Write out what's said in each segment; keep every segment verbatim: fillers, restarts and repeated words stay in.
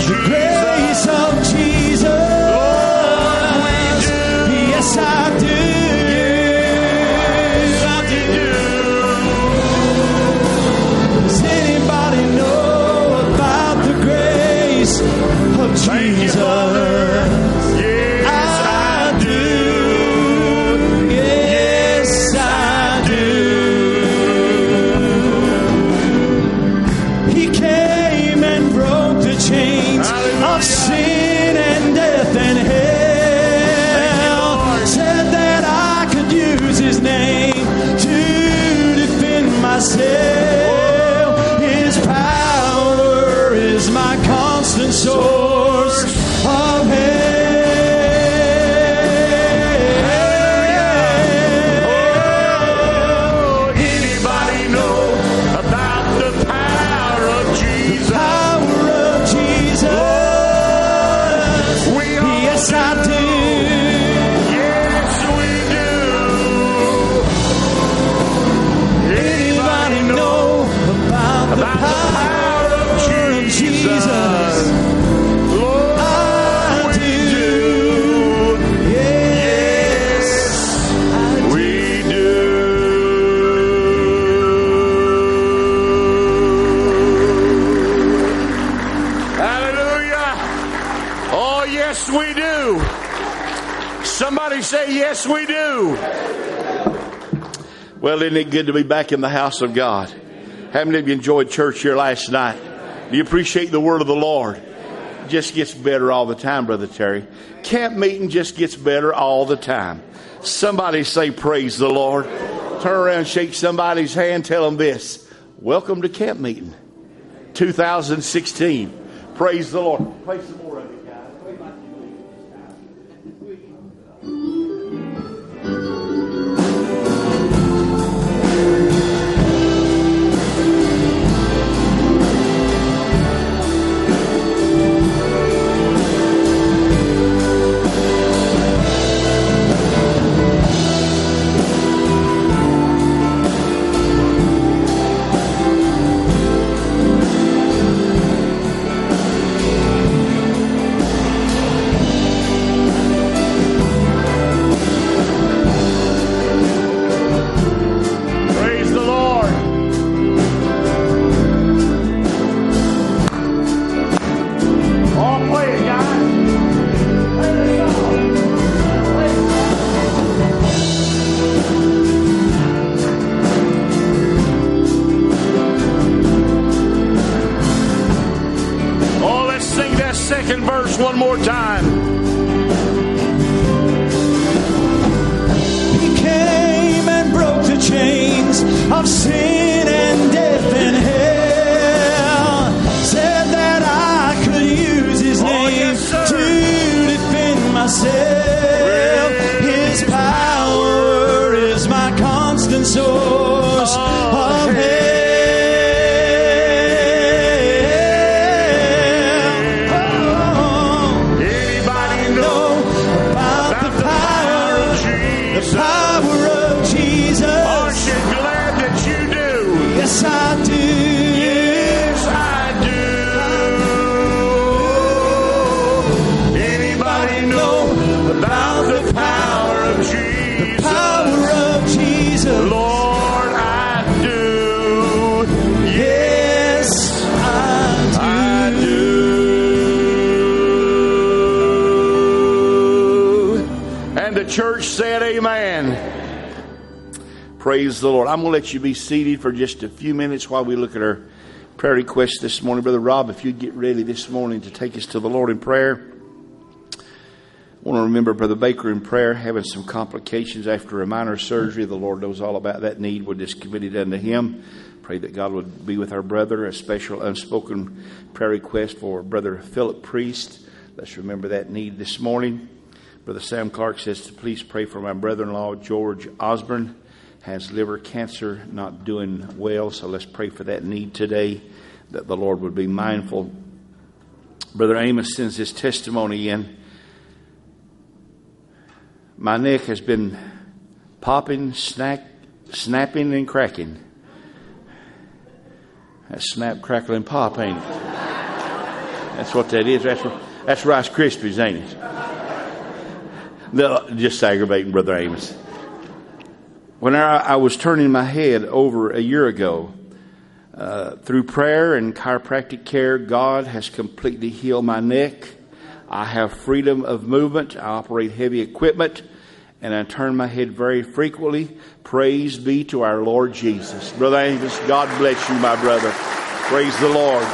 the grace of Jesus. Lord, we do. Yes, I do. Yes, I do. Does anybody know about the grace of Thank you, Jesus? Father. Yes, I do. Yes, I do. He came and broke the chains Hallelujah. of sin and death and hell. Lord. Said that I could use His name to defend myself. His power is my constant source of help. Oh, anybody know about the power of Jesus? Power of Jesus. We all Yes, I do. Yes, we do. Anybody know about the about the power power of of Jesus? Jesus? Lord, I we do. do. Yes, I do. We do. Hallelujah. Oh, yes, we do. Somebody say, yes, we do. Well, isn't it good to be back in the house of God? How many of you enjoyed church here last night? Do you appreciate the word of the Lord? It just gets better all the time, Brother Terry. Camp meeting just gets better all the time. Somebody say, praise the Lord. Turn around, shake somebody's hand, tell them this. Welcome to camp meeting two thousand sixteen. Praise the Lord. Play some more of it, guys. Play like you believe this Praise the Lord. All play it, guys. Play the song. Play it. Oh, let's sing that second verse one more time. He came and broke the chains of sin and death and hell. Said that I could use His Oh, name yes, sir. to defend myself. His power is my constant source Oh, of help. Oh, Anybody know about about the the power power, of the Jesus? power of Jesus. Aren't you glad that you do? Yes, I do. Yes, I do. Anybody know about the power of Jesus? Power of Jesus. Lord, I do. Yes, I I do. And the church said amen. Praise the Lord. I'm going to let you be seated for just a few minutes while we look at our prayer requests this morning. Brother Rob, if you'd get ready this morning to take us to the Lord in prayer. I want to remember Brother Baker in prayer, having some complications after a minor surgery. The Lord knows all about that need. We'll just commit it unto Him. Pray that God would be with our brother. A special unspoken prayer request for Brother Philip Priest. Let's remember that need this morning. Brother Sam Clark says to please pray for my brother-in-law, George Osborne. Has liver cancer, not doing well. So let's pray for that need today, that the Lord would be mindful. Brother Amos sends his testimony in. My neck has been popping, snack, snapping, and cracking. That's snap, crackle, and pop, ain't it? That's what that is. That's, that's Rice Krispies, ain't it? No, just aggravating, Brother Amos. When I, I was turning my head over a year ago, uh, through prayer and chiropractic care, God has completely healed my neck. I have freedom of movement. I operate heavy equipment, and I turn my head very frequently. Praise be to our Lord Jesus. Brother Amos, God bless you, my brother. Praise the Lord.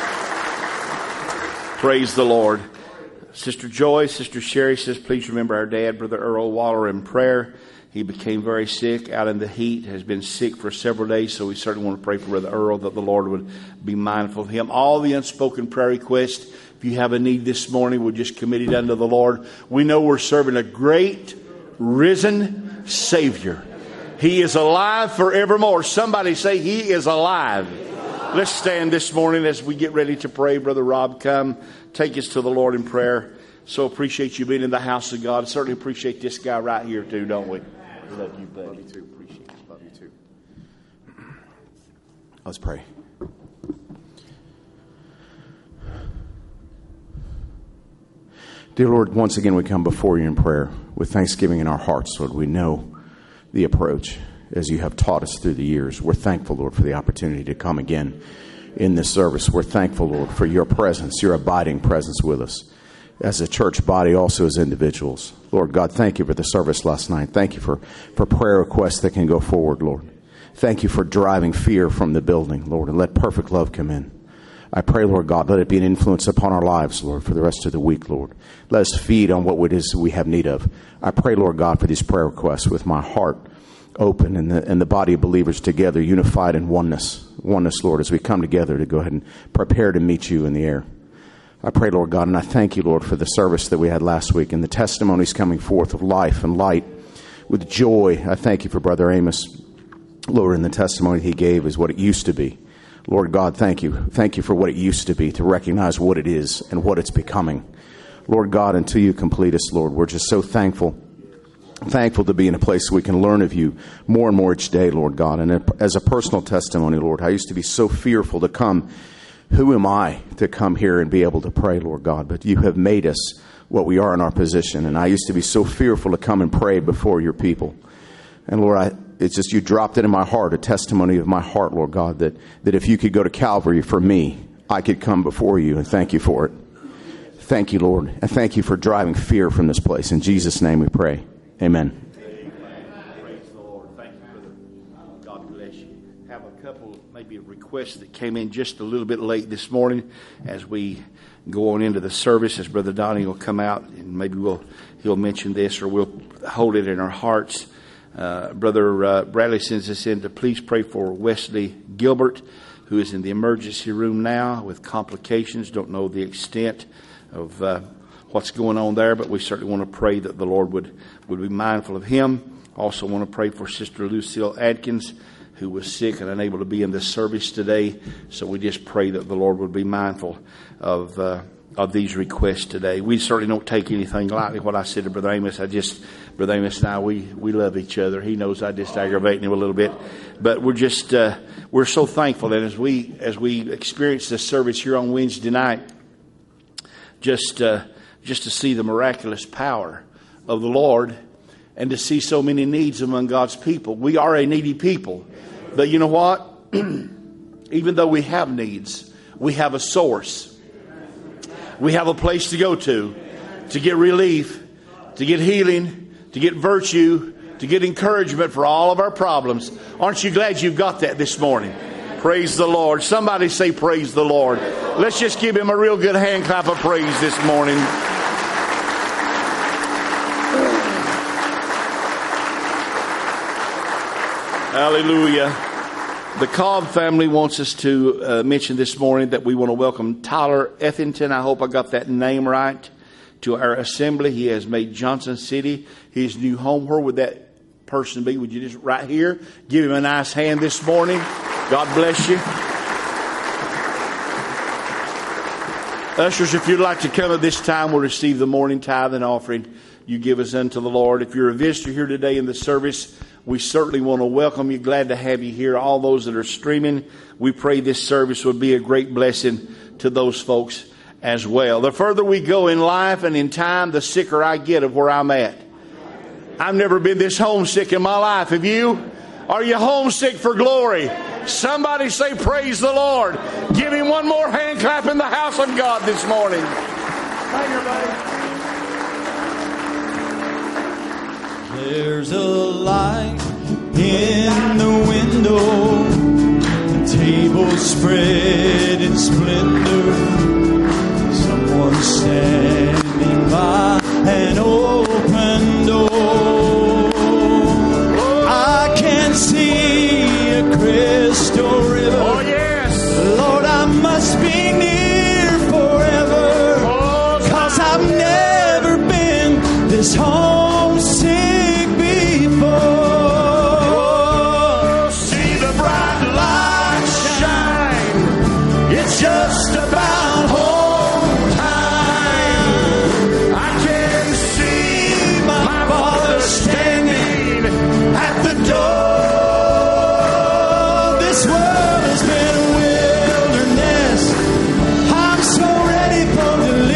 Praise the Lord. Sister Joy, Sister Sherry says, please remember our dad, Brother Earl Waller, in prayer. He became very sick out in the heat, has been sick for several days, so we certainly want to pray for Brother Earl that the Lord would be mindful of him. All the unspoken prayer requests, if you have a need this morning, we'll just commit it unto the Lord. We know we're serving a great, risen Savior. He is alive forevermore. Somebody say, He is alive. Let's stand this morning as we get ready to pray. Brother Rob, come take us to the Lord in prayer. So appreciate you being in the house of God. Certainly appreciate this guy right here too, don't we? Love you, buddy. Love you too. Appreciate you. Love you too. Let's pray. Dear Lord, once again we come before you in prayer with thanksgiving in our hearts, Lord. We know the approach as you have taught us through the years. We're thankful, Lord, for the opportunity to come again in this service. We're thankful, Lord, for your presence, your abiding presence with us as a church body, also as individuals. Lord God, thank you for the service last night. Thank you for, for prayer requests that can go forward, Lord. Thank you for driving fear from the building, Lord, and let perfect love come in. I pray, Lord God, let it be an influence upon our lives, Lord, for the rest of the week, Lord. Let us feed on what it is we have need of. I pray, Lord God, for these prayer requests with my heart open and the, and the body of believers together, unified in oneness. Oneness, Lord, as we come together to go ahead and prepare to meet you in the air. I pray, Lord God, and I thank you, Lord, for the service that we had last week and the testimonies coming forth of life and light with joy. I thank you for Brother Amos, Lord, and the testimony he gave is what it used to be. Lord God, thank you. Thank you for what it used to be, to recognize what it is and what it's becoming. Lord God, until you complete us, Lord, we're just so thankful. Thankful to be in a place we can learn of you more and more each day, Lord God. And as a personal testimony, Lord, I used to be so fearful to come. Who am I to come here and be able to pray, Lord God? But you have made us what we are in our position. And I used to be so fearful to come and pray before your people. And Lord, I, it's just you dropped it in my heart, a testimony of my heart, Lord God, that, that if you could go to Calvary for me, I could come before you, and thank you for it. Thank you, Lord. And thank you for driving fear from this place. In Jesus' name we pray. Amen. Amen. Praise the Lord. Thank you, brother. God bless you. Have a couple, maybe a request that came in just a little bit late this morning as we go on into the service, as Brother Donnie will come out, and maybe we'll he'll mention this or we'll hold it in our hearts. Uh, Brother uh, Bradley sends us in to please pray for Wesley Gilbert, who is in the emergency room now with complications. Don't know the extent of uh, what's going on there, but we certainly want to pray that the Lord would, would be mindful of him. Also want to pray for Sister Lucille Adkins, who was sick and unable to be in the service today. So we just pray that the Lord would be mindful of uh, of these requests today. We certainly don't take anything lightly. What I said to Brother Amos, I just, Brother Amos and I, we, we love each other. He knows I just aggravate him a little bit, but we're just, uh, we're so thankful that as we, as we experience this service here on Wednesday night, just, uh, just to see the miraculous power of the Lord and to see so many needs among God's people. We are a needy people, but you know what? Even though we have needs, we have a source. We have a place to go to, to get relief, to get healing, to get virtue, to get encouragement for all of our problems. Aren't you glad you've got that this morning? Praise the Lord. Somebody say praise the Lord. Let's just give him a real good hand clap of praise this morning. Hallelujah. The Cobb family wants us to uh, mention this morning that we want to welcome Tyler Ethington. I hope I got that name right. To our assembly. He has made Johnson City his new home. Where would that person be? Would you just right here give him a nice hand this morning? God bless you. Ushers, if you'd like to come at this time, we'll receive the morning tithe and offering you give us unto the Lord. If you're a visitor here today in the service, we certainly want to welcome you. Glad to have you here. All those that are streaming, we pray this service would be a great blessing to those folks as well. The further we go in life and in time, the sicker I get of where I'm at. I've never been this homesick in my life. Have you? Are you homesick for glory? Somebody say, praise the Lord. Give him one more hand clap in the house of God this morning. Thank you, buddy. There's a light in the window, a table spread in splendor, someone standing by an open door. I can see a crystal river. Oh, yes. Lord, I must be near forever, oh, 'cause I've never been this homesick before. Oh, see the bright light shine. It's just about home time. I can see my, my Father standing at the door. This world has been a wilderness. I'm so ready for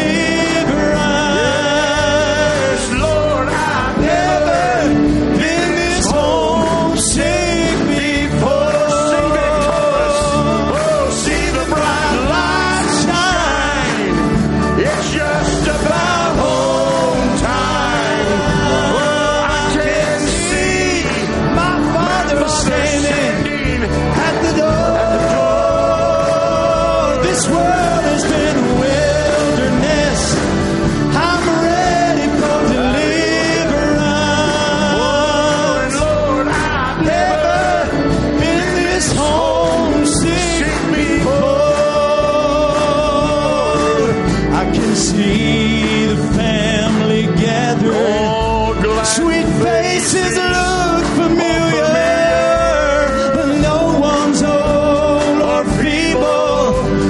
deliverance. Yes, Lord, I've never been this homesick before. Sing that chorus. Oh, see the bright light shine. It's just about home time. Oh, I can see my Father standing at the door. This world has been a wilderness. I'm ready for deliverance. Lord, I've never been this homesick before. I can see the family gathering. Sweet faces look familiar, but no one's old or feeble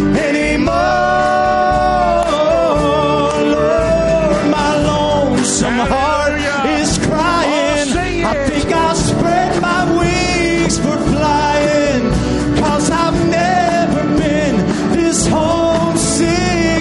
anymore. Lord, my lonesome heart is crying. I think I'll spread my wings for flying, 'cause I've never been this homesick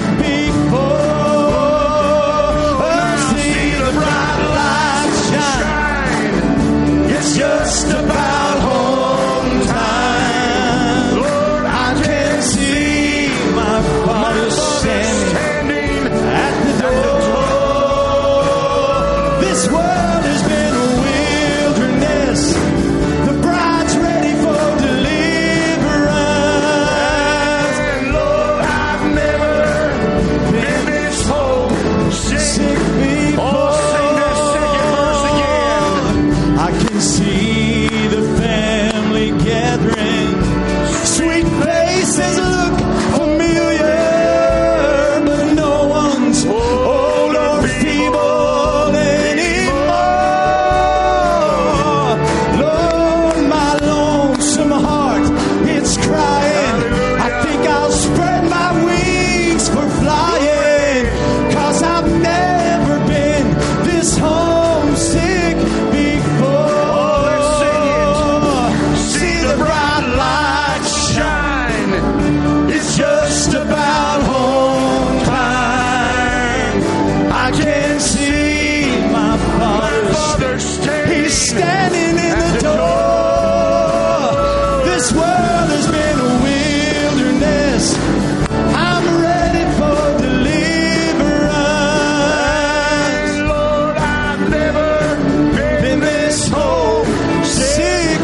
before. Oh, see the bright light shine. It's just about home time. Lord, I can see my Father standing at the door. This world has been a wilderness. The bride's ready for deliverance. And Lord, I've never been this homesick before. Oh, sing that second verse again. I can see the family gathering. Sweet faces look familiar, but no one's old or feeble anymore. Lord, my lonesome heart, it's crying. I think I'll spread my wings for flying, 'cause I've never been this homesick before. Let's sing it. See the bright light shine. It's just about home time. I can see my Father standing. He's standing in the door. This world has been a wilderness. I'm ready for deliverance. Lord, I've never been this homesick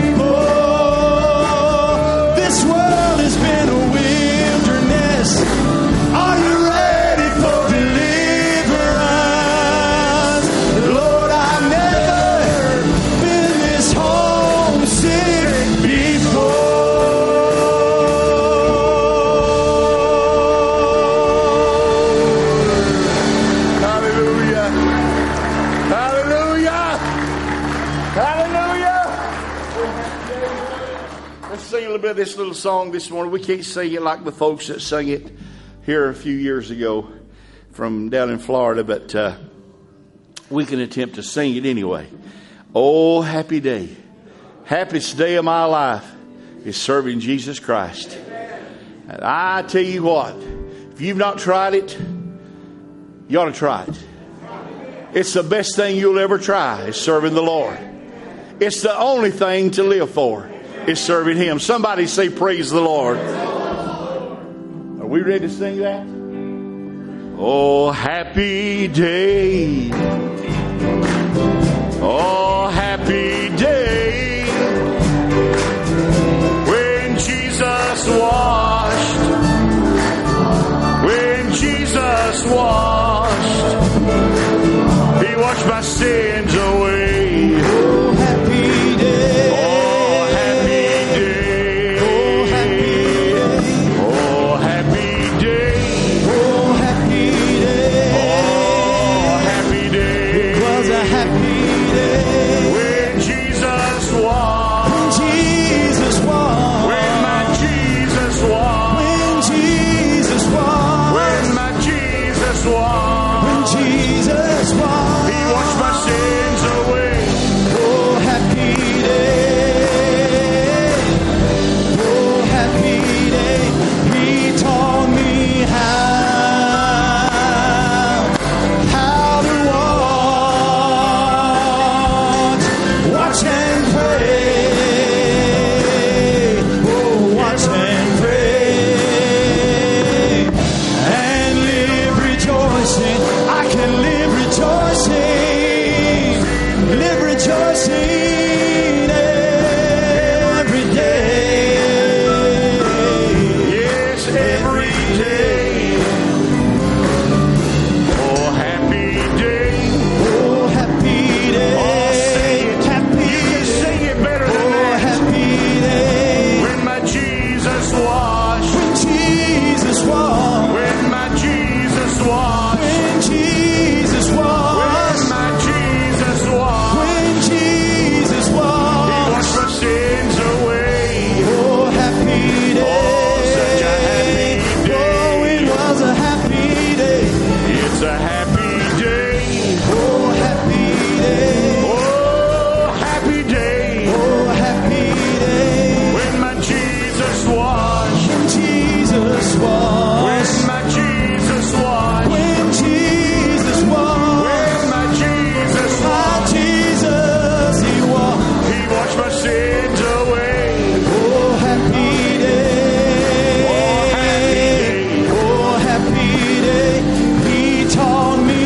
before. This world has been a wilderness. Are you ready for deliverance? Lord, I've never been this homesick before. Hallelujah. Hallelujah. Hallelujah. Let's sing a little bit of this little song this morning. We can't sing it like the folks that sang it here a few years ago from down in Florida, but uh, we can attempt to sing it anyway. Oh, happy day. Happiest day of my life is serving Jesus Christ. And I tell you what, If you've not tried it, you ought to try it. It's the best thing you'll ever try, is serving the Lord. It's the only thing to live for, is serving Him. Somebody say, praise the Lord. Are we ready to sing that? Oh, happy day. Oh, happy day. When Jesus washed. When Jesus washed. He washed my sins away. Oh, happy day. Oh, happy day. Oh, happy day. Oh, happy day. Oh, happy day. Oh, happy day. It was a happy day. When Jesus walked. When Jesus walked. When my Jesus walked. When Jesus walked. When my Jesus walked. When Jesus walked. He washed my sins away. Oh, happy day. Oh, happy day. He taught me how, how to watch, watch and pray. Oh, watch and pray. And live rejoicing. I can live rejoicing. Live rejoicing every day. Yes, every day. Oh, happy day. Oh, happy day. Oh, sing it. Happy You can sing it better than Oh, that. happy day. When my Jesus washed. When Jesus walked. When my Jesus washed. When Jesus When walked. my Jesus washed. When Jesus He walked. washed my sins away. Oh, happy day. Oh, such a happy day. Oh, it was a happy day. It's a happy day. Oh, happy day. Oh, happy day. Oh, happy day. When my Jesus washed. When Jesus washed. When my Jesus washed. When Jesus walked. When my Jesus My washed. Jesus, He walked. He washed my sins away. Oh, happy day. Oh, happy day. Oh, happy day. He taught me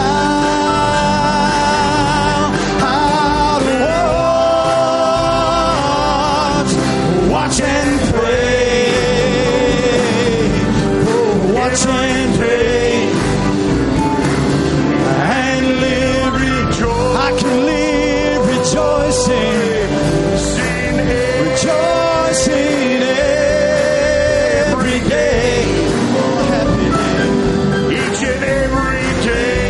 how, how to watch, watch and pray. Oh, watch and pray. And live rejoice. I can live rejoicing. Sin Rejoicing every day. Oh, happy day. each and every day.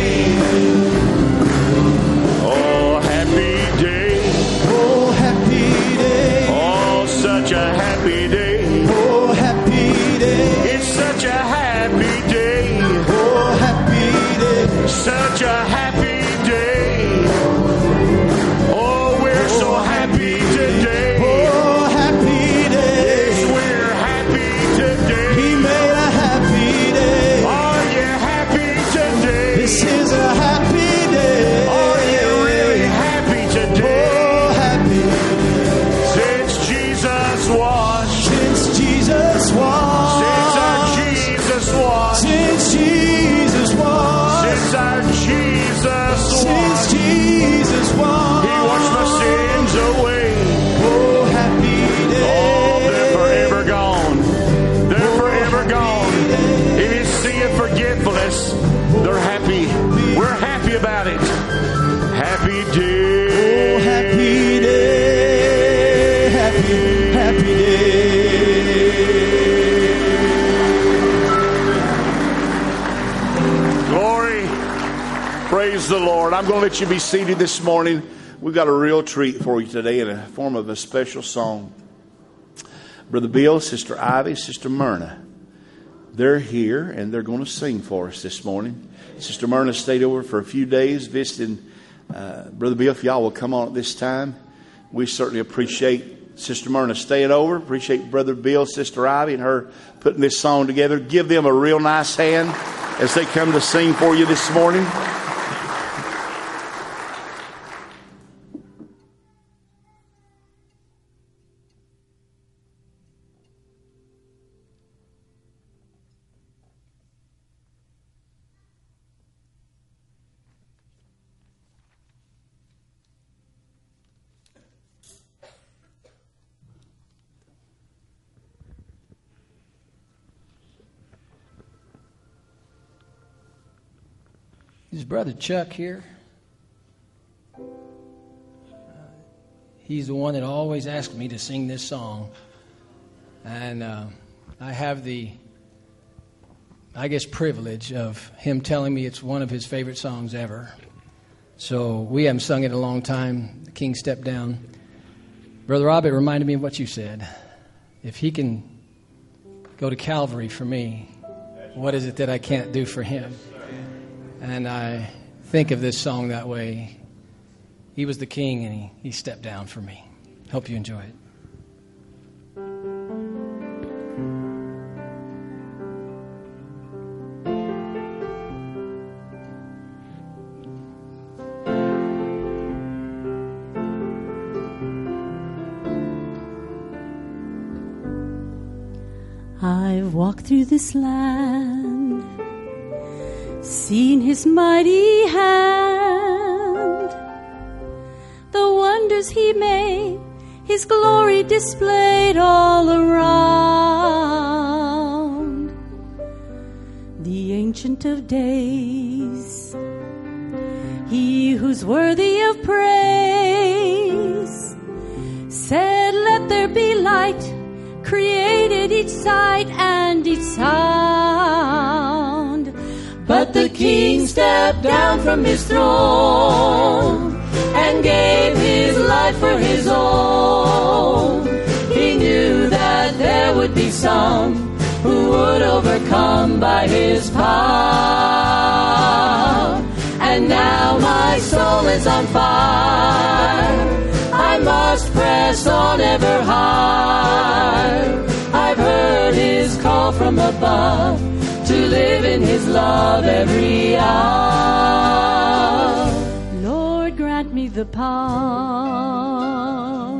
Oh, happy day. Oh, happy day. Oh, such a happy day. Oh, happy day. It's such a happy day. Oh, happy day. Such a happy day. Oh, we're so happy today. Oh, happy day. Yes, we're happy today. He made a happy day. Are you happy today? This is a happy day. Are you really happy today? Oh, happy Since Jesus washed. since Jesus walked. Since our Jesus washed. Since Jesus walked. Since our Jesus Since washed. Jesus walked. He washed my sins away. Oh, happy day. Oh, they're forever gone. They're forever gone. If you see a forgetfulness, they're happy. We're happy about it. Happy day. Oh, happy day. Happy, happy day. Glory. Praise the Lord. I'm going to let you be seated this morning. We've got a real treat for you today in the form of a special song. Brother Bill, Sister Ivy, Sister Myrna, they're here and they're going to sing for us this morning. Sister Myrna stayed over for a few days visiting. Uh, Brother Bill, if y'all will come on at this time, we certainly appreciate Sister Myrna staying over. Appreciate Brother Bill, Sister Ivy, and her putting this song together. Give them a real nice hand as they come to sing for you this morning. Is Brother Chuck here? Uh, he's the one that always asks me to sing this song. And uh, I have the, I guess, privilege of him telling me it's one of his favorite songs ever. So we haven't sung it in a long time. The King stepped down. Brother Rob, it reminded me of what you said. If he can go to Calvary for me, what is it that I can't do for him? And I think of this song that way. He was the king, and he, he stepped down for me. Hope you enjoy it. I've walked through this land, seen his mighty hand, the wonders he made, his glory displayed all around. The Ancient of Days, he who's worthy of praise, said, "Let there be light," created each sight and each sound. But the King stepped down from his throne and gave his life for his own. He knew that there would be some who would overcome by his power. And now my soul is on fire. I must press on ever higher. I've heard his call from above to live in his love every hour. Lord, grant me the power.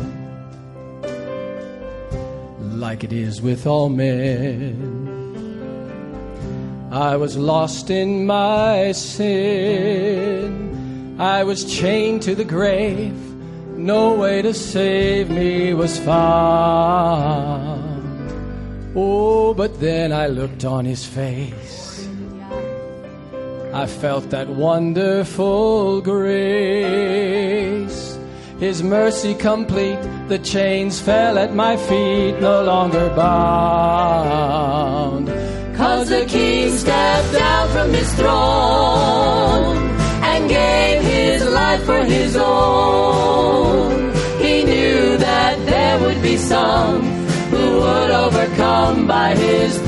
Like it is with all men, I was lost in my sin. I was chained to the grave. No way to save me was found. Oh, but then I looked on his face. I felt that wonderful grace. His mercy complete, the chains fell at my feet, no longer bound. 'Cause the King stepped down from his throne and gave his life for his own. He knew that there would be some who would overcome by his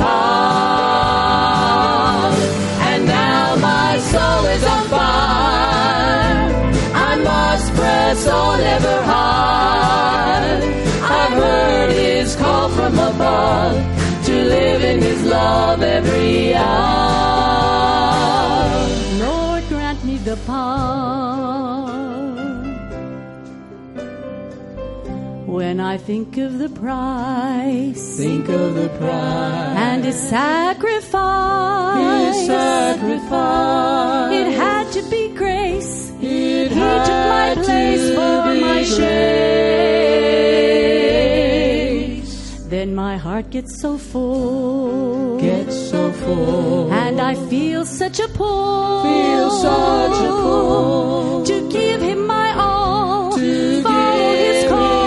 power. And now my soul is on fire. I must press on ever high. I've heard his call from above to live in his love every hour. Lord, grant me the power. When I think of the price, think of the price, and his sacrifice, his sacrifice, it had to be grace. It he took my place for my shame. Then my heart gets so full, gets so full, and I feel such a pull, feel such a pull to give him my all, to follow his call.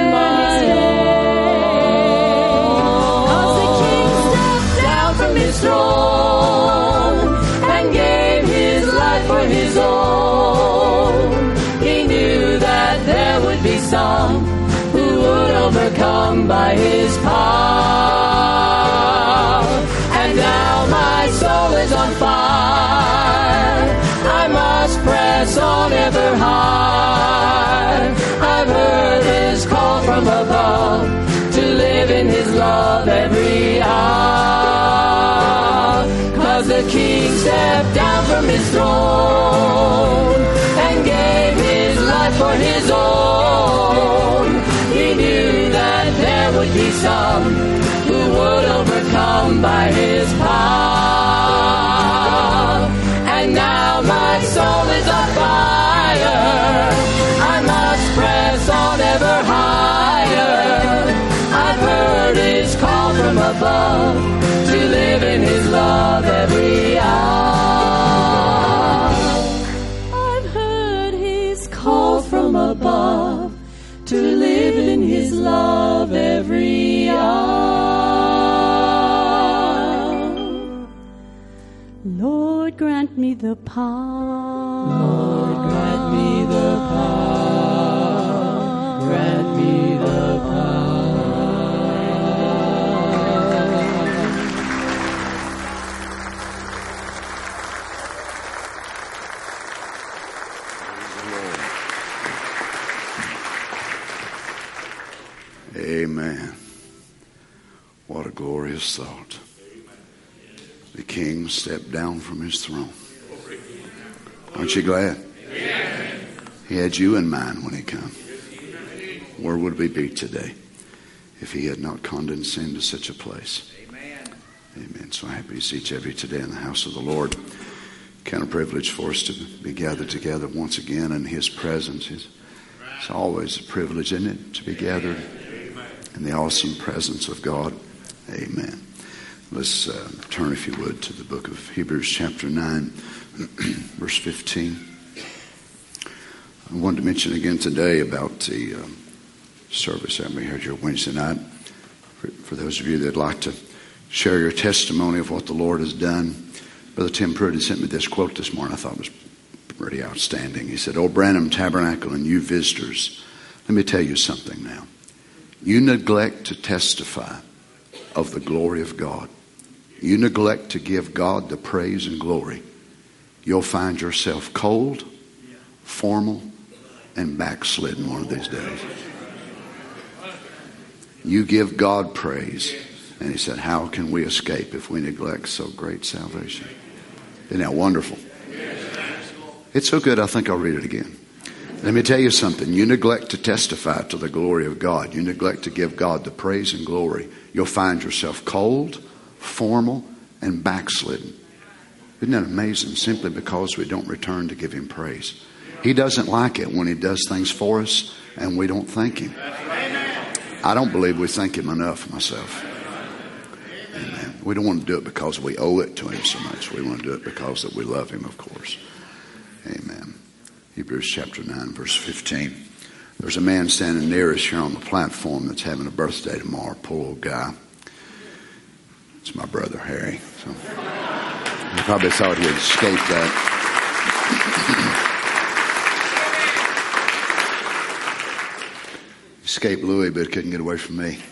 Throne and gave his life for his own. He knew that there would be some who would overcome by his power. And now my soul is on fire. I must press on ever high. I've heard his call from above down from his throne and gave his life for his own. He knew that there would be some who would overcome by his power. And now my soul is on fire. I must press on ever higher. I've heard his call from above to live in his love every hour. I've heard his call from above to live in his love every hour. Lord, grant me the power. Lord, grant me the power. Grant me the power. Amen. What a glorious thought. The King stepped down from his throne. Aren't you glad? He had you in mind when he came. Where would we be today if he had not condescended to such a place? Amen. So happy to see each of you today in the house of the Lord. Kind of privilege for us to be gathered together once again in his presence. It's always a privilege, isn't it, to be gathered in the awesome presence of God. Amen. Let's uh, turn, if you would, to the book of Hebrews chapter nine, verse fifteen. I wanted to mention again today about the uh, service that we had here Wednesday night. For, for those of you that like to share your testimony of what the Lord has done, Brother Tim Pruitt sent me this quote this morning I thought was pretty outstanding. He said, "Old Branham Tabernacle and you visitors, let me tell you something now. You neglect to testify of the glory of God. You neglect to give God the praise and glory. You'll find yourself cold, formal, and backslidden one of these days." You give God praise. And he said, how can we escape if we neglect so great salvation? Isn't that wonderful? It's so good, I think I'll read it again. Let me tell you something. You neglect to testify to the glory of God. You neglect to give God the praise and glory. You'll find yourself cold, formal, and backslidden. Isn't that amazing? Simply because we don't return to give him praise. He doesn't like it when he does things for us and we don't thank him. I don't believe we thank him enough myself. Amen. We don't want to do it because we owe it to him so much. We want to do it because that we love him, of course. Amen. Hebrews chapter nine, verse fifteen. There's a man standing near us here on the platform that's having a birthday tomorrow. Poor old guy. It's my brother, Harry. So he probably thought he'd escape that. Escaped Louis, but couldn't get away from me.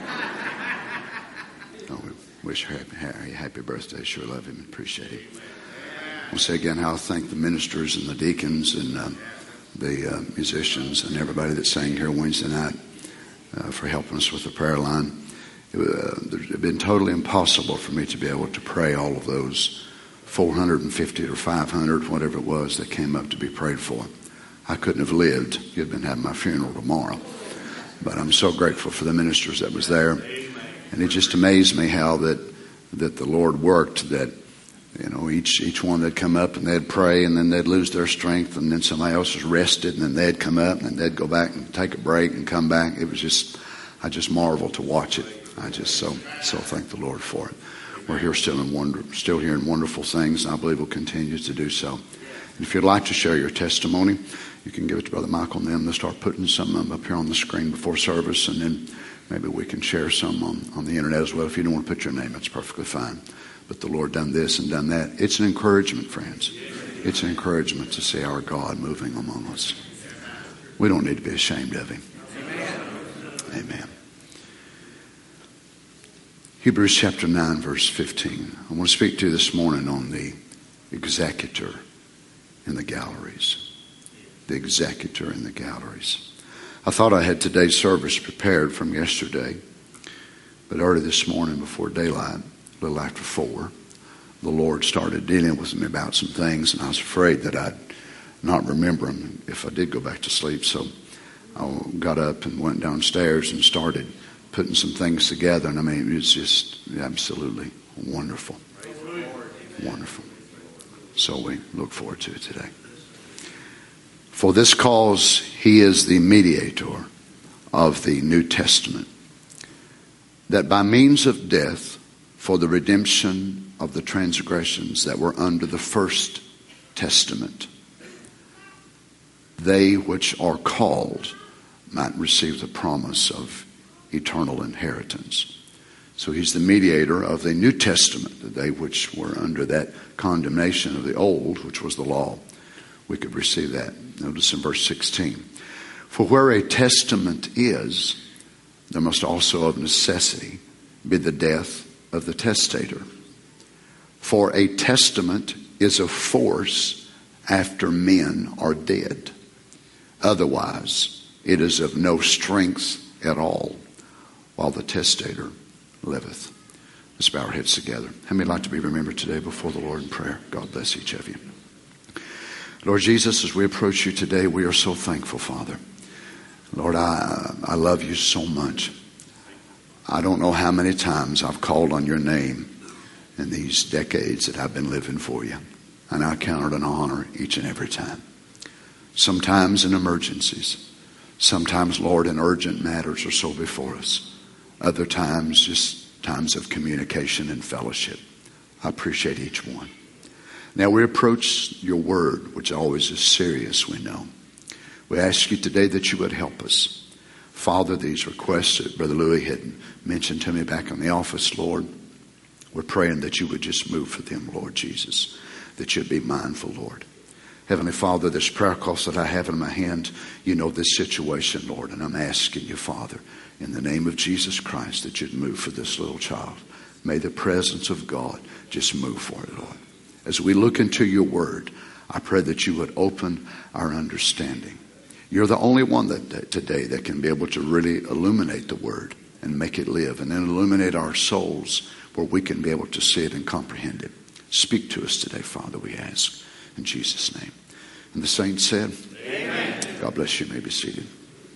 Oh, we wish Harry happy birthday. Sure love him and appreciate him. I'll say again how I thank the ministers and the deacons and uh, the uh, musicians and everybody that sang here Wednesday night uh, for helping us with the prayer line. It would uh, have been totally impossible for me to be able to pray all of those four hundred fifty or five hundred, whatever it was, that came up to be prayed for. I couldn't have lived. You'd been having my funeral tomorrow. But I'm so grateful for the ministers that was there. And it just amazed me how that that the Lord worked, that you know, each each one they'd come up and they'd pray and then they'd lose their strength and then somebody else was rested and then they'd come up and then they'd go back and take a break and come back. It was just, I just marveled to watch it. I just so, so thank the Lord for it. We're here still in wonder, still hearing wonderful things, and I believe we'll continue to do so. And if you'd like to share your testimony, you can give it to Brother Michael and them. They'll start putting some of them up here on the screen before service, and then maybe we can share some on, on the internet as well. If you don't want to put your name, that's perfectly fine. But the Lord done this and done that. It's an encouragement, friends. It's an encouragement to see our God moving among us. We don't need to be ashamed of him. Amen. Hebrews chapter nine, verse fifteen. I want to speak to you this morning on the executor in the galleries. The executor in the galleries. I thought I had today's service prepared from yesterday, but early this morning before daylight, a little after four, the Lord started dealing with me about some things, and I was afraid that I'd not remember them if I did go back to sleep. So I got up and went downstairs and started putting some things together. And I mean, it's just absolutely wonderful. Wonderful. So we look forward to it today. For this cause, he is the mediator of the New Testament, that by means of death, for the redemption of the transgressions that were under the first testament, they which are called might receive the promise of eternal inheritance. So he's the mediator of the New Testament, that they which were under that condemnation of the old, which was the law, we could receive that. Notice in verse sixteen. For where a testament is, there must also of necessity be the death of the testator. For a testament is of force after men are dead. Otherwise, it is of no strength at all while the testator liveth. Let's bow our heads together. How many like to be remembered today before the Lord in prayer? God bless each of you. Lord Jesus, as we approach you today, we are so thankful, Father. Lord, I, I love you so much. I don't know how many times I've called on your name in these decades that I've been living for you. And I count it an honor each and every time. Sometimes in emergencies. Sometimes, Lord, in urgent matters are so before us. Other times, just times of communication and fellowship. I appreciate each one. Now we approach your word, which always is serious, we know. We ask you today that you would help us. Father, these requests that Brother Louis had mentioned to me back in the office, Lord, we're praying that you would just move for them, Lord Jesus. That you'd be mindful, Lord. Heavenly Father, this prayer cross that I have in my hand, you know this situation, Lord, and I'm asking you, Father, in the name of Jesus Christ, that you'd move for this little child. May the presence of God just move for it, Lord. As we look into your word, I pray that you would open our understanding. You're the only one that, that today that can be able to really illuminate the word and make it live, and then illuminate our souls where we can be able to see it and comprehend it. Speak to us today, Father, we ask. In Jesus' name. And the saints said, amen. God bless you. You may be seated.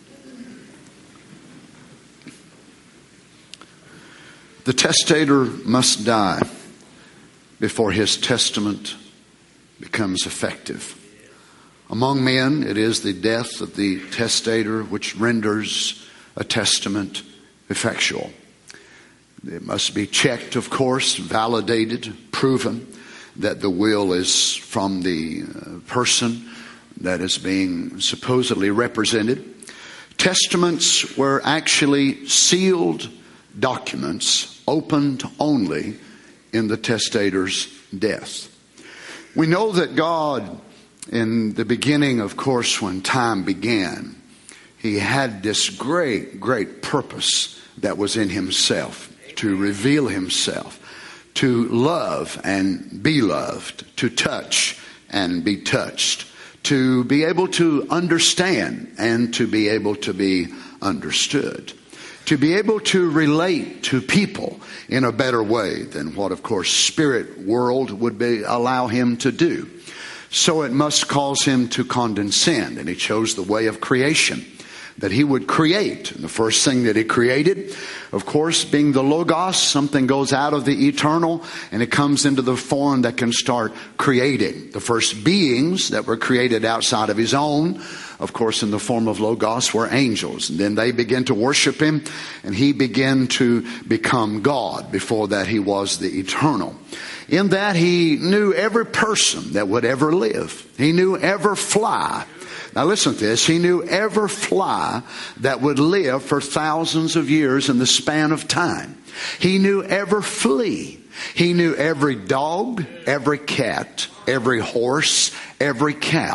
The testator must die before his testament becomes effective. Among men, it is the death of the testator which renders a testament effectual. It must be checked, of course, validated, proven that the will is from the person that is being supposedly represented. Testaments were actually sealed documents opened only in the testator's death. We know that God, in the beginning, of course, when time began, he had this great, great purpose that was in himself, to reveal himself, to love and be loved, to touch and be touched, to be able to understand and to be able to be understood, to be able to relate to people in a better way than what, of course, spirit world would be, allow him to do. So it must cause him to condescend, and he chose the way of creation, that he would create. And the first thing that he created, of course, being the Logos, something goes out of the eternal and it comes into the form that can start creating. The first beings that were created outside of his own, of course, in the form of Logos, were angels. And then they began to worship him, and he began to become God. Before that, he was the eternal. In that, he knew every person that would ever live. He knew every fly. Now listen to this. He knew every fly that would live for thousands of years in the span of time. He knew every flea. He knew every dog, every cat, every horse, every cow.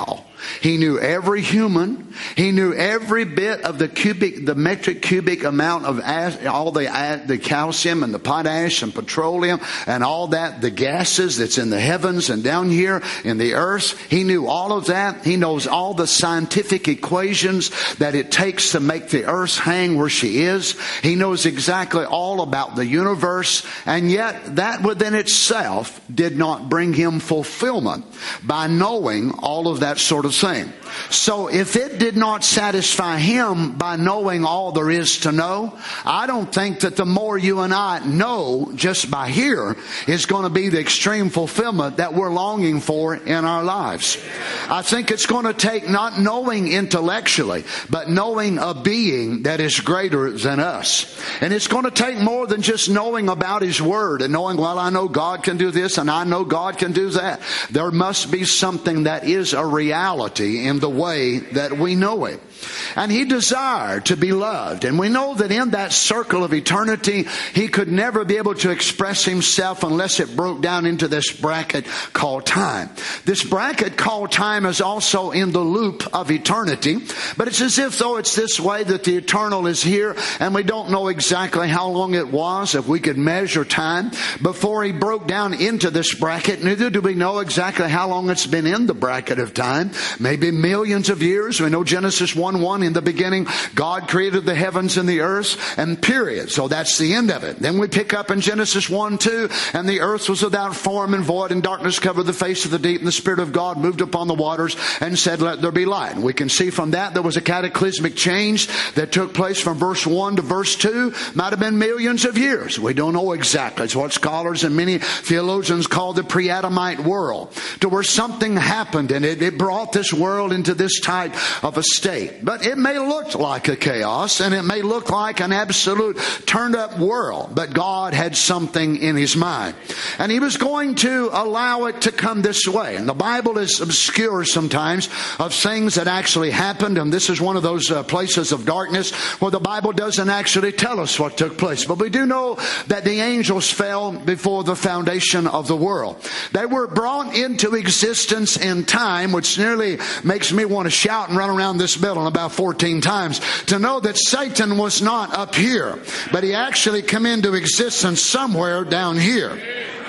He knew every human. He knew every bit of the cubic, the metric cubic amount of all the, the calcium and the potash and petroleum and all that, the gases that's in the heavens and down here in the earth. He knew all of that. He knows all the scientific equations that it takes to make the earth hang where she is. He knows exactly all about the universe. And yet that within itself did not bring him fulfillment by knowing all of that sort of thing. So if it did not satisfy him by knowing all there is to know, I don't think that the more you and I know just by here is going to be the extreme fulfillment that we're longing for in our lives. I think it's going to take not knowing intellectually, but knowing a being that is greater than us. And it's going to take more than just knowing about His Word and knowing, well, I know God can do this and I know God can do that. There must be something that is a reality in the way that we know it. And he desired to be loved. And we know that in that circle of eternity, he could never be able to express himself unless it broke down into this bracket called time. This bracket called time is also in the loop of eternity. But it's as if though it's this way that the eternal is here and we don't know exactly how long it was, if we could measure time, before he broke down into this bracket. Neither do we know exactly how long it's been in the bracket of time. Maybe millions of years. We know Genesis one one, in the beginning, God created the heavens and the earth, and period. So that's the end of it. Then we pick up in Genesis one two, and the earth was without form and void, and darkness covered the face of the deep, and the Spirit of God moved upon the waters and said, let there be light. And we can see from that there was a cataclysmic change that took place from verse one to verse two. Might have been millions of years. We don't know exactly. It's what scholars and many theologians call the pre-Adamite world, to where something happened and it, it brought this world into this type of a state. But it may look like a chaos and it may look like an absolute turned up world, but God had something in His mind. And He was going to allow it to come this way. And the Bible is obscure sometimes of things that actually happened. And this is one of those uh, places of darkness where the Bible doesn't actually tell us what took place. But we do know that the angels fell before the foundation of the world. They were brought into existence in time, which nearly makes me want to shout and run around this building about fourteen times to know that Satan was not up here, but he actually came into existence somewhere down here.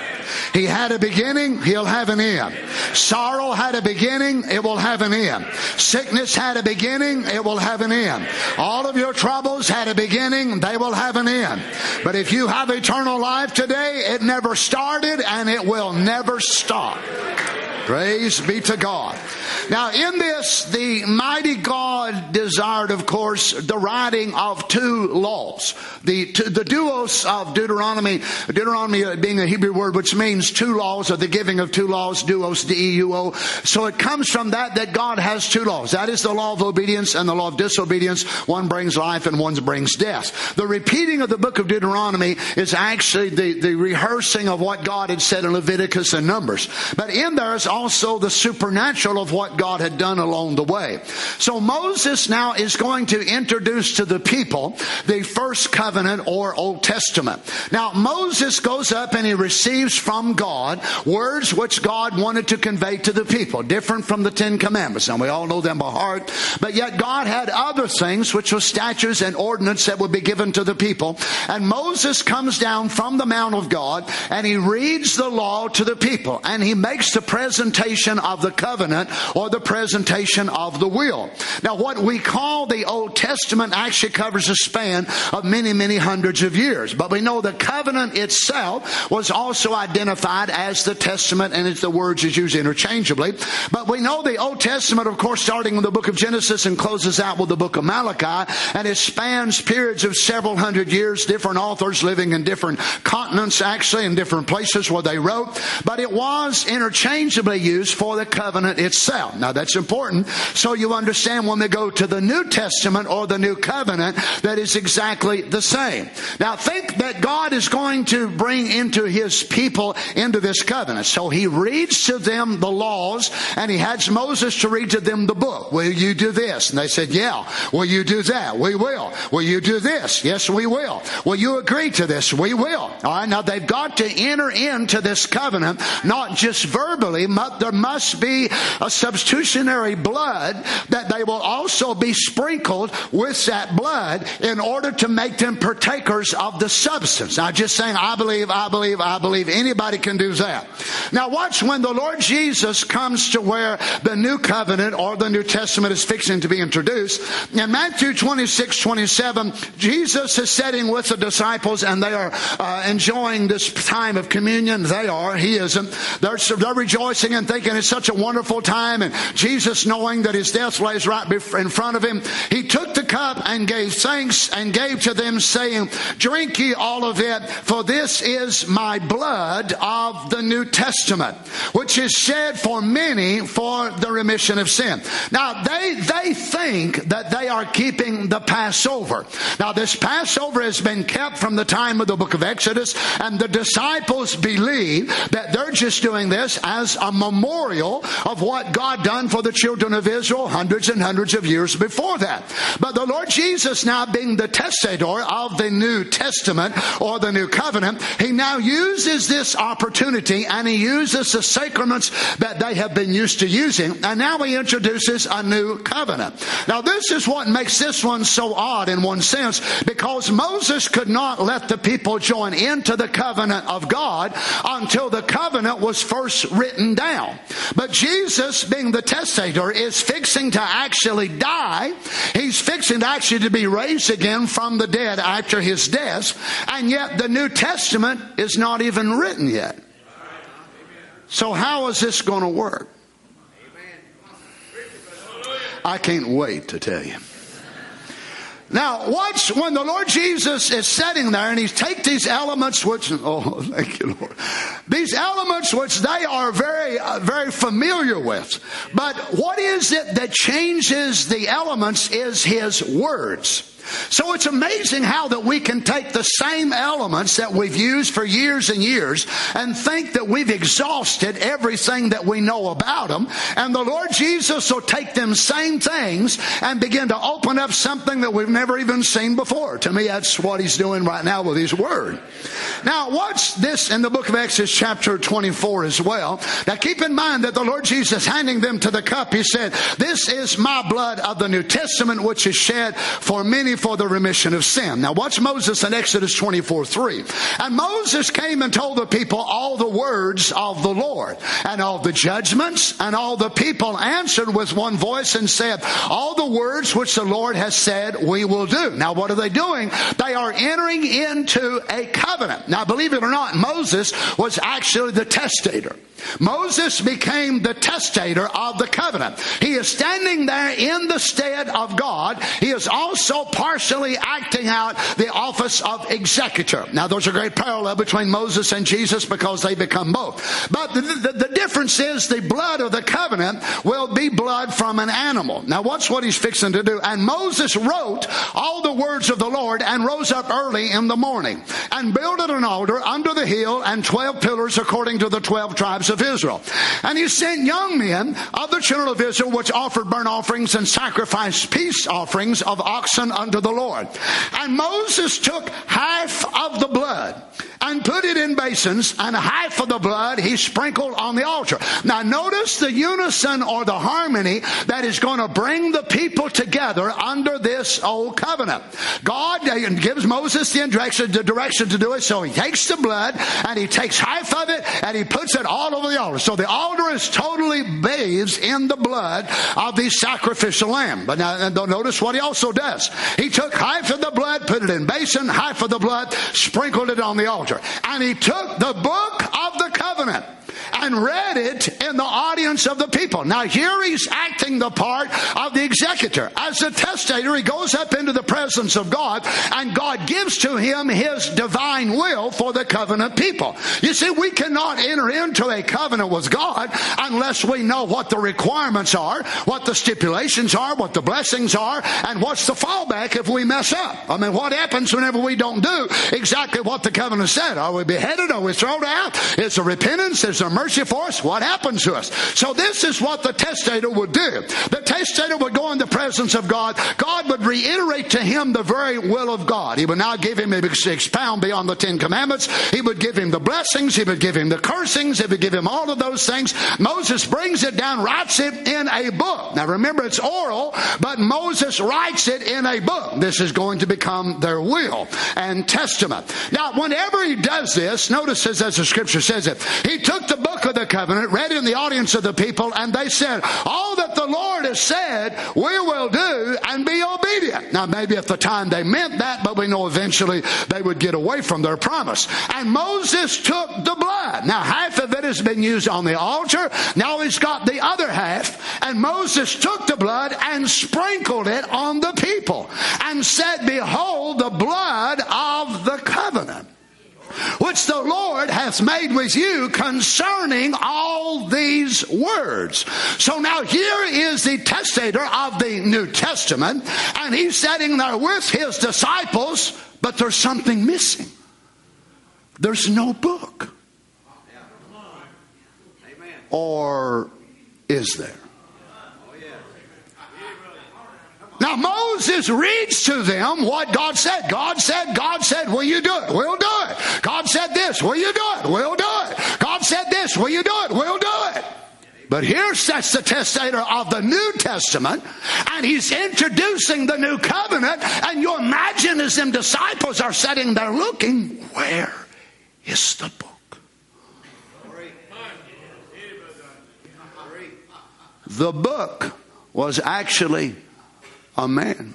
He had a beginning, he'll have an end. Sorrow had a beginning, it will have an end. Sickness had a beginning, it will have an end. All of your troubles had a beginning, they will have an end. But if you have eternal life today, it never started and it will never stop. Praise be to God. Now in this, the mighty God desired, of course, the writing of two laws. The, the duos of Deuteronomy, Deuteronomy being a Hebrew word which means two laws, or the giving of two laws, duos, D E U O. So it comes from that, that God has two laws. That is the law of obedience and the law of disobedience. One brings life and one brings death. The repeating of the book of Deuteronomy is actually the, the rehearsing of what God had said in Leviticus and Numbers. But in there is also the supernatural of what God had done along the way. So Moses now is going to introduce to the people the first covenant or Old Testament. Now Moses goes up and he receives from God words which God wanted to convey to the people, different from the Ten Commandments. And we all know them by heart. But yet God had other things which were statutes and ordinance that would be given to the people. And Moses comes down from the Mount of God and he reads the law to the people. And he makes the presentation of the covenant or the presentation of the will. Now what we call the Old Testament actually covers a span of many, many hundreds of years. But we know the covenant itself was also identified as the Testament, and it's the words is used interchangeably. But we know the Old Testament, of course, starting with the book of Genesis and closes out with the book of Malachi, and it spans periods of several hundred years, different authors living in different continents, actually, in different places where they wrote. But it was interchangeably used for the covenant itself. Now that's important, so you understand when they go to the New Testament or the New Covenant, that is exactly the same. Now think that God is going to bring into His people into this covenant. So He reads to them the laws, and He has Moses to read to them the book. Will you do this? And they said, yeah. Will you do that? We will. Will you do this? Yes, we will. Will you agree to this? We will. All right, now they've got to enter into this covenant, not just verbally, but there must be a substitutionary blood, that they will also be sprinkled with that blood in order to make them partakers of the substance. Now, just saying, I believe, I believe, I believe, anybody can do that. Now, watch when the Lord Jesus comes to where the new covenant or the New Testament is fixing to be introduced. In Matthew twenty-six, twenty-seven, Jesus is sitting with the disciples, and they are uh, enjoying this time of communion. They are. He isn't. They're, they're rejoicing and thinking it's such a wonderful time. And Jesus, knowing that his death lays right in front of him, he took the cup and gave thanks and gave to them, saying, drink ye all of it, for this is my blood of the New Testament, which is shed for many for the remission of sin. Now, they, they think that they are keeping the Passover. Now, this Passover has been kept from the time of the book of Exodus, and the disciples believe that they're just doing this as a memorial of what God done for the children of Israel hundreds and hundreds of years before that. But the Lord Jesus, now being the testator of the New Testament or the New Covenant, he now uses this opportunity, and he uses the sacraments that they have been used to using, and now he introduces a new covenant. Now, this is what makes this one so odd in one sense, because Moses could not let the people join into the covenant of God until the covenant was first written down. But Jesus, being the testator, is fixing to actually die. He's fixing to actually to be raised again from the dead after his death, and yet the New Testament is not even written yet. So how is this going to work? I can't wait to tell you. Now, watch when the Lord Jesus is sitting there, and he takes these elements which, oh, thank you, Lord. These elements which they are very, uh, very familiar with. But what is it that changes the elements is his words. So it's amazing how that we can take the same elements that we've used for years and years and think that we've exhausted everything that we know about them. And the Lord Jesus will take them same things and begin to open up something that we've never even seen before. To me, that's what he's doing right now with his word. Now, watch this in the book of Exodus chapter twenty-four as well. Now, keep in mind that the Lord Jesus, handing them to the cup, he said, this is my blood of the New Testament, which is shed for many for the remission of sin. Now watch Moses in Exodus twenty-four, three. And Moses came and told the people all the words of the Lord and all the judgments, and all the people answered with one voice and said, all the words which the Lord has said we will do. Now what are they doing? They are entering into a covenant. Now believe it or not, Moses was actually the testator. Moses became the testator of the covenant. He is standing there in the stead of God. He is also partially acting out the office of executor. Now there's a great parallel between Moses and Jesus because they become both. But the, the, the difference is the blood of the covenant will be blood from an animal. Now watch what he's fixing to do. And Moses wrote all the words of the Lord and rose up early in the morning and builded an altar under the hill and twelve pillars according to the twelve tribes of Israel. And he sent young men of the children of Israel, which offered burnt offerings and sacrificed peace offerings of oxen unto the Lord. And Moses took half of the blood and put it in basins, and half of the blood he sprinkled on the altar. Now notice the unison or the harmony that is going to bring the people together under this old covenant. God gives Moses the direction, the direction to do it, so he takes the blood and he takes half of it and he puts it all over the altar. So the altar is totally bathed in the blood of the sacrificial lamb. But now notice what he also does. He took half of the blood, put it in basin, half of the blood, sprinkled it on the altar. And he took the book of the covenant and read it in the audience of the people. Now here he's acting the part of the executor. As a testator, he goes up into the presence of God, and God gives to him his divine will for the covenant people. You see, we cannot enter into a covenant with God unless we know what the requirements are, what the stipulations are, what the blessings are, and what's the fallback if we mess up. I mean, what happens whenever we don't do exactly what the covenant said? Are we beheaded? Are we thrown out? Is there repentance? Is there mercy? mercy for us, what happens to us? So this is what the testator would do. The testator would go in the presence of God. God would reiterate to him the very will of God. He would now give him, he would expound beyond the Ten Commandments. He would give him the blessings. He would give him the cursings. He would give him all of those things. Moses brings it down, writes it in a book. Now remember, it's oral, but Moses writes it in a book. This is going to become their will and testament. Now, whenever he does this, notice as, as the scripture says it, he took the book of the covenant, read it in the audience of the people, and they said, all that the Lord has said, we will do and be obedient. Now, maybe at the time they meant that, but we know eventually they would get away from their promise. And Moses took the blood. Now, half of it has been used on the altar. Now he's got the other half. And Moses took the blood and sprinkled it on the people and said, behold, the blood of the covenant, which the Lord hath made with you concerning all these words. So now here is the testator of the New Testament, and he's sitting there with his disciples, but there's something missing. There's no book. Or is there? Now Moses reads to them what God said. God said, God said, will you do it? We'll do it. God said this, will you do it? We'll do it. God said this, will you do it? We'll do it. But here sits the testator of the New Testament, and he's introducing the new covenant, and you imagine as them disciples are sitting there looking, where is the book? The book was actually a man.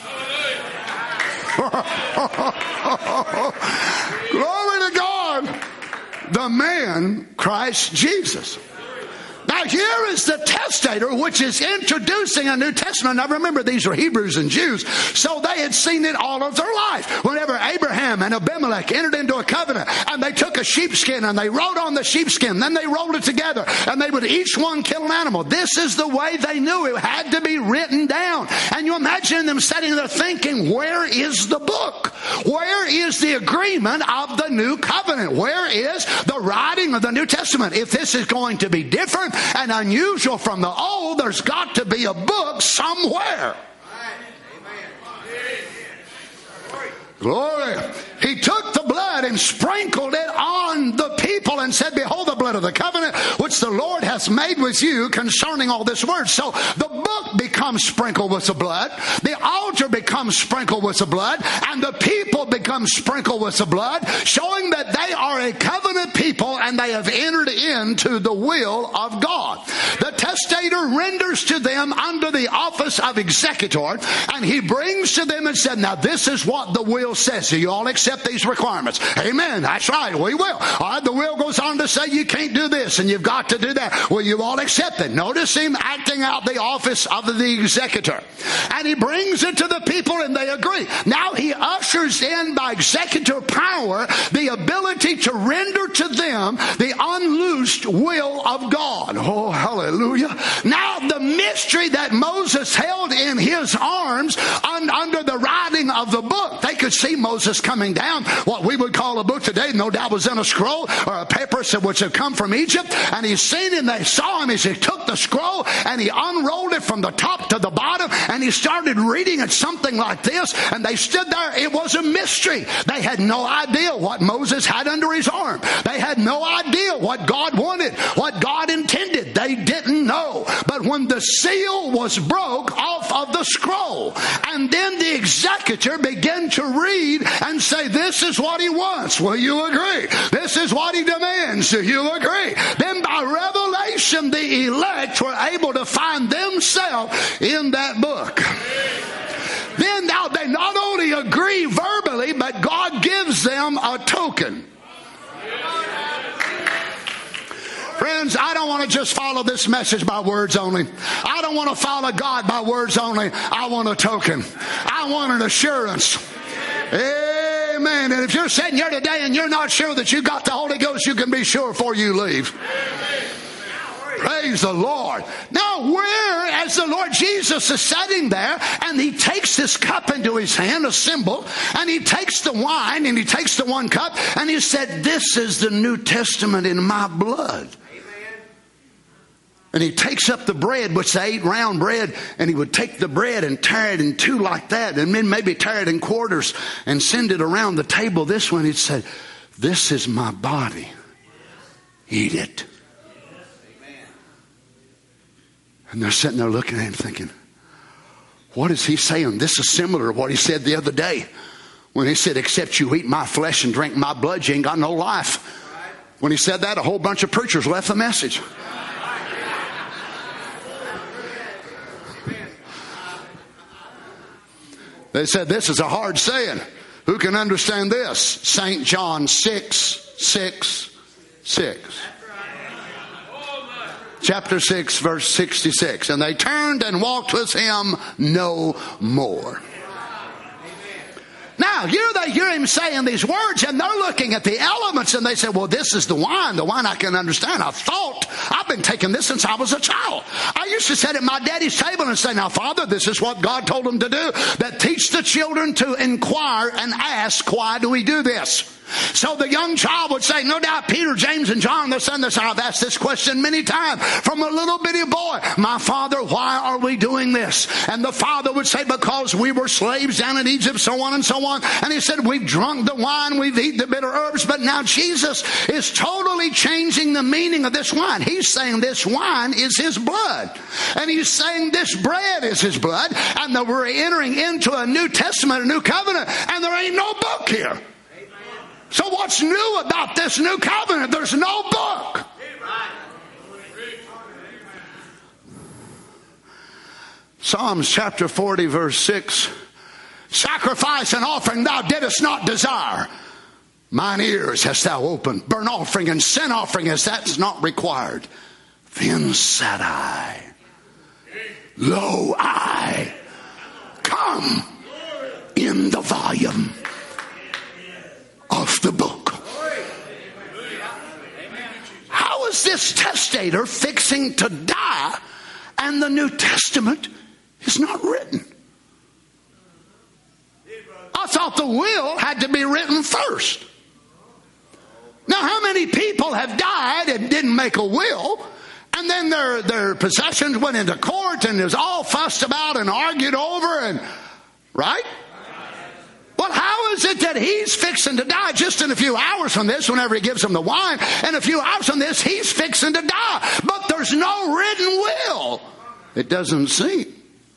Glory to God. The man, Christ Jesus. Now here is the testator, which is introducing a New Testament. Now remember, these were Hebrews and Jews, so they had seen it all of their life. Whenever Abraham and Abimelech entered into a covenant, and they took a sheepskin and they wrote on the sheepskin, then they rolled it together, and they would each one kill an animal. This is the way they knew it had to be written down. And you imagine them sitting there thinking, where is the book? Where is the agreement of the new covenant? Where is the writing of the New Testament? If this is going to be different and unusual from the old, there's got to be a book somewhere. Glory. He took the blood and sprinkled it on the people and said, behold, the blood of the covenant which the Lord hath made with you concerning all this word. So the book becomes sprinkled with the blood, the altar becomes sprinkled with the blood, and the people become sprinkled with the blood, showing that they are a covenant people and they have entered into the will of God. The testator renders to them under the office of executor, and he brings to them and said, now this is what the will says. Do you all accept these requirements? Amen. That's right. We will. All right. The will goes on to say you can't do this and you've got to do that. Will you all accept it? Notice him acting out the office of the executor. And he brings it to the people and they agree. Now he ushers in by executor power the ability to render to them the unloosed will of God. Oh, hallelujah. Now the mystery that Moses held in his arms un- under the writing of the book, they could see Moses coming down. What we would call a book today, no doubt, was in a scroll or a paper which had come from Egypt. And he's seen him, they saw him as he took the scroll and he unrolled it from the top to the bottom and he started reading it something like this. And they stood there. It was a mystery. They had no idea what Moses had under his arm. They had no idea what God wanted, what God intended. They didn't know. But when the seal was broke off of the scroll, and then the executor began to read and say, this is what he wants. Will you agree? This is what he demands. Do you agree? Then by revelation, the elect were able to find themselves in that book. Then now they not only agree verbally, but God gives them a token. Friends, I don't want to just follow this message by words only. I don't want to follow God by words only. I want a token. I want an assurance. Amen. And if you're sitting here today and you're not sure that you got the Holy Ghost, you can be sure before you leave. Praise the Lord. Now, where, as the Lord Jesus is sitting there, and he takes this cup into his hand, a symbol, and he takes the wine, and he takes the one cup, and he said, this is the New Testament in my blood. And he takes up the bread, which they ate round bread, and he would take the bread and tear it in two like that, and then maybe tear it in quarters and send it around the table. This one, he'd say, this is my body. Eat it. And they're sitting there looking at him thinking, what is he saying? This is similar to what he said the other day when he said, except you eat my flesh and drink my blood, you ain't got no life. When he said that, a whole bunch of preachers left the message. They said, this is a hard saying. Who can understand this? Saint John six, six, six. Chapter six, verse sixty-six. And they turned and walked with him no more. Now, here they hear him saying these words, and they're looking at the elements, and they say, well, this is the wine. The wine I can understand. I thought, I've been taking this since I was a child. I used to sit at my daddy's table and say, now, Father, this is what God told him to do. That teach the children to inquire and ask, why do we do this? So the young child would say, no doubt Peter, James, and John, they're saying this. I've asked this question many times from a little bitty boy. My father, why are we doing this? And the father would say, because we were slaves down in Egypt, so on and so on. And he said, we've drunk the wine, we've eaten the bitter herbs. But now Jesus is totally changing the meaning of this wine. He's saying this wine is his blood. And he's saying this bread is his blood. And that we're entering into a New Testament, a new covenant. And there ain't no book here. So what's new about this new covenant? There's no book. Psalms chapter forty, verse six. Sacrifice and offering thou didst not desire. Mine ears hast thou opened. Burnt offering and sin offering as that's not required. Then said I, lo, I come in the volume of the book. How is this testator fixing to die and the New Testament is not written? I thought the will had to be written first. Now, how many people have died and didn't make a will, and then their their possessions went into court and it was all fussed about and argued over, and right? Well, how is it that he's fixing to die just in a few hours from this, whenever he gives them the wine, and a few hours from this, he's fixing to die, but there's no written will? It doesn't seem.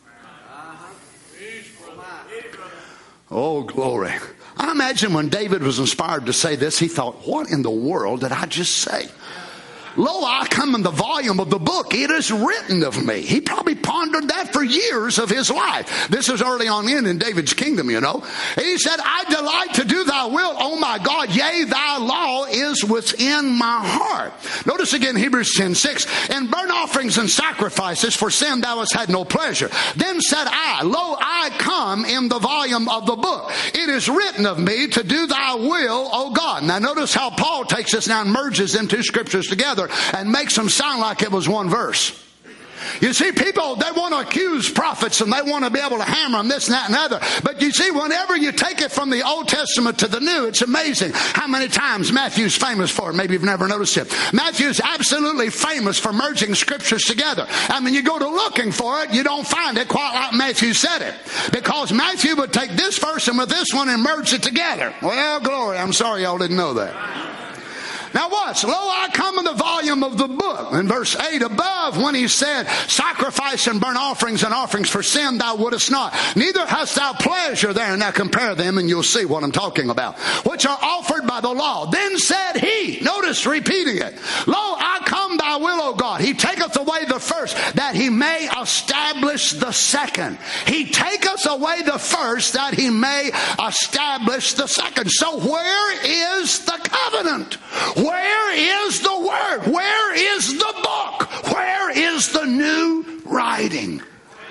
Oh, glory. I imagine when David was inspired to say this, he thought, what in the world did I just say? Lo, I come in the volume of the book. It is written of me. He probably pondered that for years of his life. This is early on in, in David's kingdom, you know. He said, I delight to do thy will, O my God. Yea, thy law is within my heart. Notice again Hebrews ten six. In burnt offerings and sacrifices for sin thou hast had no pleasure. Then said I, lo, I come in the volume of the book. It is written of me to do thy will, O God. Now notice how Paul takes this now and merges them two scriptures together and makes them sound like it was one verse. You see, people, they want to accuse prophets and they want to be able to hammer them this and that and other. But you see, whenever you take it from the Old Testament to the New, it's amazing how many times Matthew's famous for it. Maybe you've never noticed it. Matthew's absolutely famous for merging scriptures together. I mean, you go to looking for it, you don't find it quite like Matthew said it. Because Matthew would take this verse and with this one and merge it together. Well, glory, I'm sorry y'all didn't know that. Now watch. Lo, I come in the volume of the book. In verse eight above, when he said, sacrifice and burnt offerings and offerings for sin thou wouldest not. Neither hast thou pleasure there. Now compare them and you'll see what I'm talking about. Which are offered by the law. Then said he, notice repeating it. Lo, I come thy will, O God. He taketh away the first, that he may establish the second. He taketh away the first, that he may establish the second. So where is the covenant? Where is the word? Where is the book? Where is the new writing?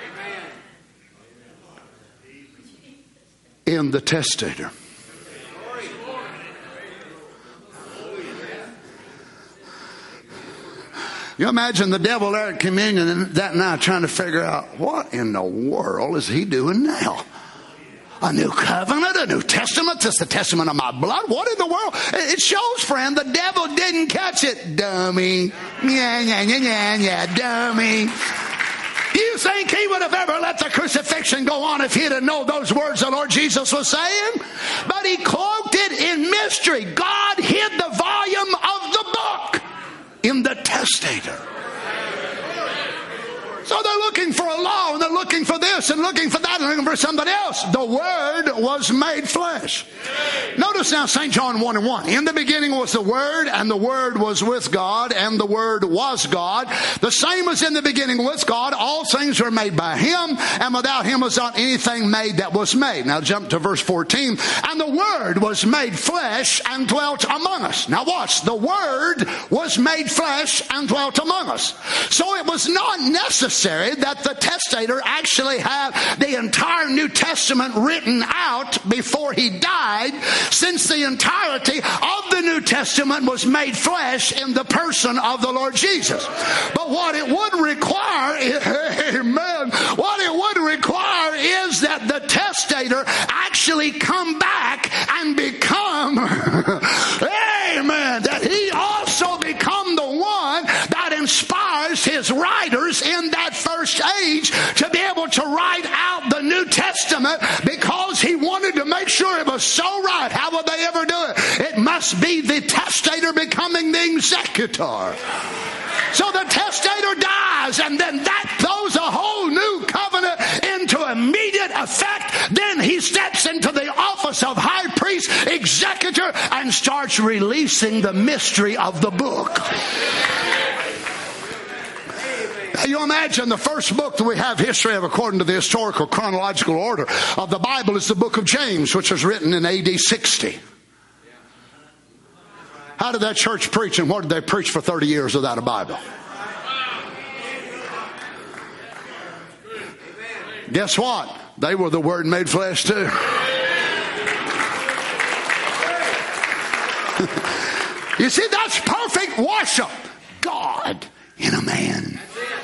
In the testator. You imagine the devil there at communion and that night trying to figure out what in the world is he doing now? A new covenant, a new testament. This is the testament of my blood. What in the world? It shows, friend, the devil didn't catch it. Dummy. Yeah, yeah, yeah, yeah, yeah, dummy. You think he would have ever let the crucifixion go on if he'd have known those words the Lord Jesus was saying? But he cloaked it in mystery. God hid the volume of the book in the testator. So they're looking for a law, and they're looking for this, and looking for that, and looking for somebody else. The Word was made flesh. Notice now Saint John one and one. In the beginning was the Word, and the Word was with God, and the Word was God. The same was in the beginning with God. All things were made by Him, and without Him was not anything made that was made. Now jump to verse fourteen. And the Word was made flesh and dwelt among us. Now watch. The Word was made flesh and dwelt among us. So it was not necessary that the testator actually have the entire New Testament written out before he died, since the entirety of the New Testament was made flesh in the person of the Lord Jesus. But what it would require, amen, what it would require is that the testator actually come back and become, amen, that he also become the one that inspires his writers in that first age to be able to write out the New Testament, because he wanted to make sure it was so right. How would they ever do it? It must be the testator becoming the executor. So the testator dies, and then that throws a whole new covenant into immediate effect. Then he steps into the office of high priest, executor, and starts releasing the mystery of the book. Now you imagine the first book that we have history of according to the historical chronological order of the Bible is the book of James, which was written in A D sixty. How did that church preach, and what did they preach for thirty years without a Bible? Guess what? They were the Word made flesh too. You see, that's perfect worship. God in a man.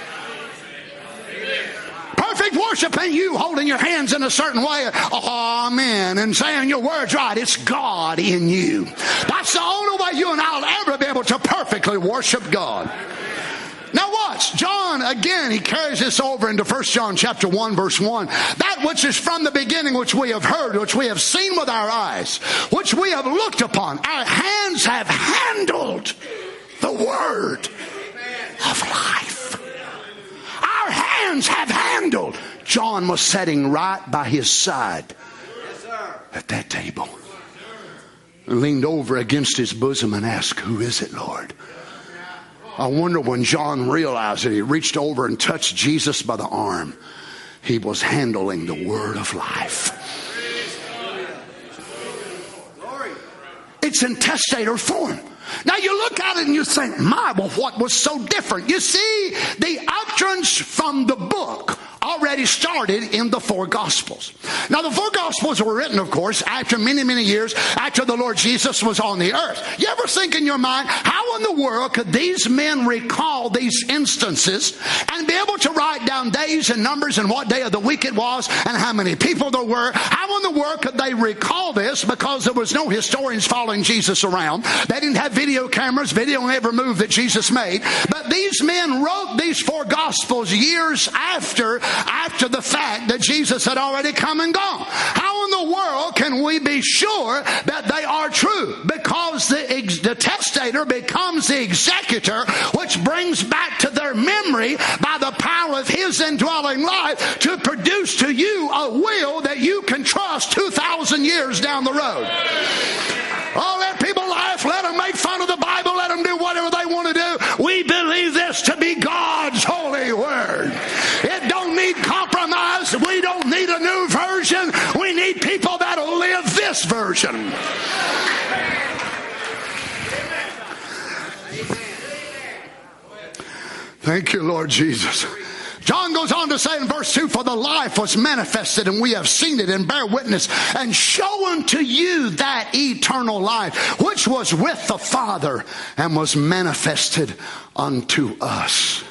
Perfect worship ain't you holding your hands in a certain way, oh, amen, and saying your words right. It's God in you. That's the only way you and I will ever be able to perfectly worship God. Now watch, John, again, he carries this over into First John chapter one, verse one. That which is from the beginning, which we have heard, which we have seen with our eyes, which we have looked upon. Our hands have handled the word of life. Our hands have handled. John was sitting right by his side at that table. And leaned over against his bosom and asked, "Who is it, Lord?" I wonder when John realized that he reached over and touched Jesus by the arm, he was handling the word of life. It's in testator form. Now you look at it and you think, my, well, what was so different? You see, the utterance from the book already started in the four Gospels. Now the four Gospels were written, of course, after many, many years after the Lord Jesus was on the earth. You ever think in your mind, how in the world could these men recall these instances and be able to write down days and numbers and what day of the week it was and how many people there were? How in the world could they recall this? Because there was no historians following Jesus around. They didn't have video cameras, video on every move that Jesus made. But these men wrote these four Gospels years after after the fact that Jesus had already come and gone. How in the world can we be sure that they are true? Because the, the testator becomes the executor, which brings back to their memory by the power of his indwelling life to produce to you a will that you can trust two thousand years down the road. Oh, let people laugh, let them make fun of the Bible, let them do whatever they want to do. We believe this to be God's holy word. It don't need compromise. We don't need a new version. We need people that'll live this version. Thank you, Lord Jesus. John goes on to say in verse two, "For the life was manifested, and we have seen it, and bear witness, and show unto you that eternal life, which was with the Father, and was manifested unto us."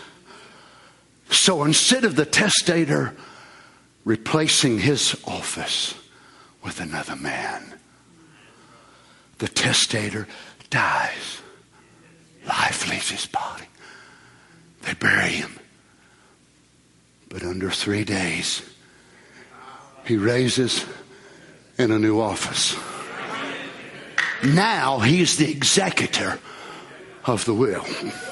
So instead of the testator replacing his office, with another man. The testator dies. Life leaves his body. They bury him. But under three days, he raises in a new office. Now he's the executor of the will.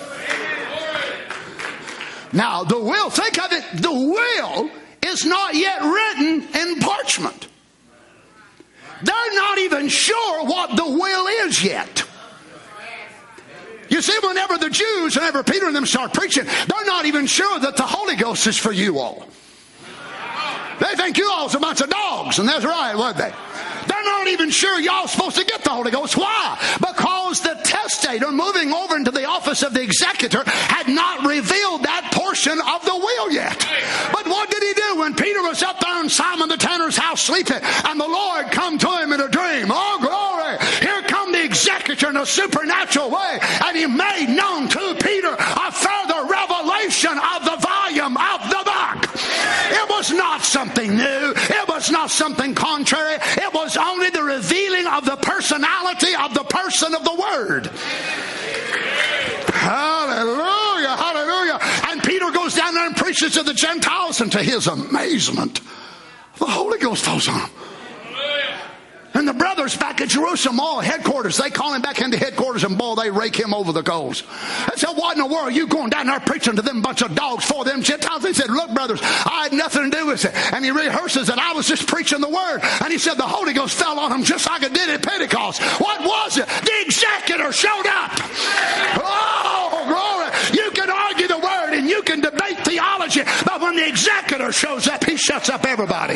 Now the will, think of it, the will is not yet written in parchment. They're not even sure what the will is yet. You see, whenever the Jews, whenever Peter and them start preaching, they're not even sure that the Holy Ghost is for you all. They think you all's a bunch of dogs, and that's right, weren't they? They're not even sure y'all supposed to get the Holy Ghost. Why? Because the testator moving over into the office of the executor had not revealed that portion of the will yet. But what did he do when Peter was up there in Simon the tanner's house sleeping, and the Lord come to him in a dream? Oh, glory! Here come the executor in a supernatural way, and he made known to Peter a further revelation of the volume of the book. It was not something new. It was not something contrary. It was only the revealing of the personality of the person of the Word. Hallelujah, hallelujah. And Peter goes down there and preaches to the Gentiles, and to his amazement, the Holy Ghost falls on him. And the brothers back at Jerusalem, all headquarters, they call him back into headquarters, and boy, they rake him over the coals. They said, what in the world are you going down there preaching to them bunch of dogs for them Gentiles? He said, look, brothers, I had nothing to do with it. And he rehearses that I was just preaching the word. And he said the Holy Ghost fell on him just like it did at Pentecost. What was it? The executor showed up. Oh, glory. You can argue the word and you can debate theology, but when the executor shows up, he shuts up everybody.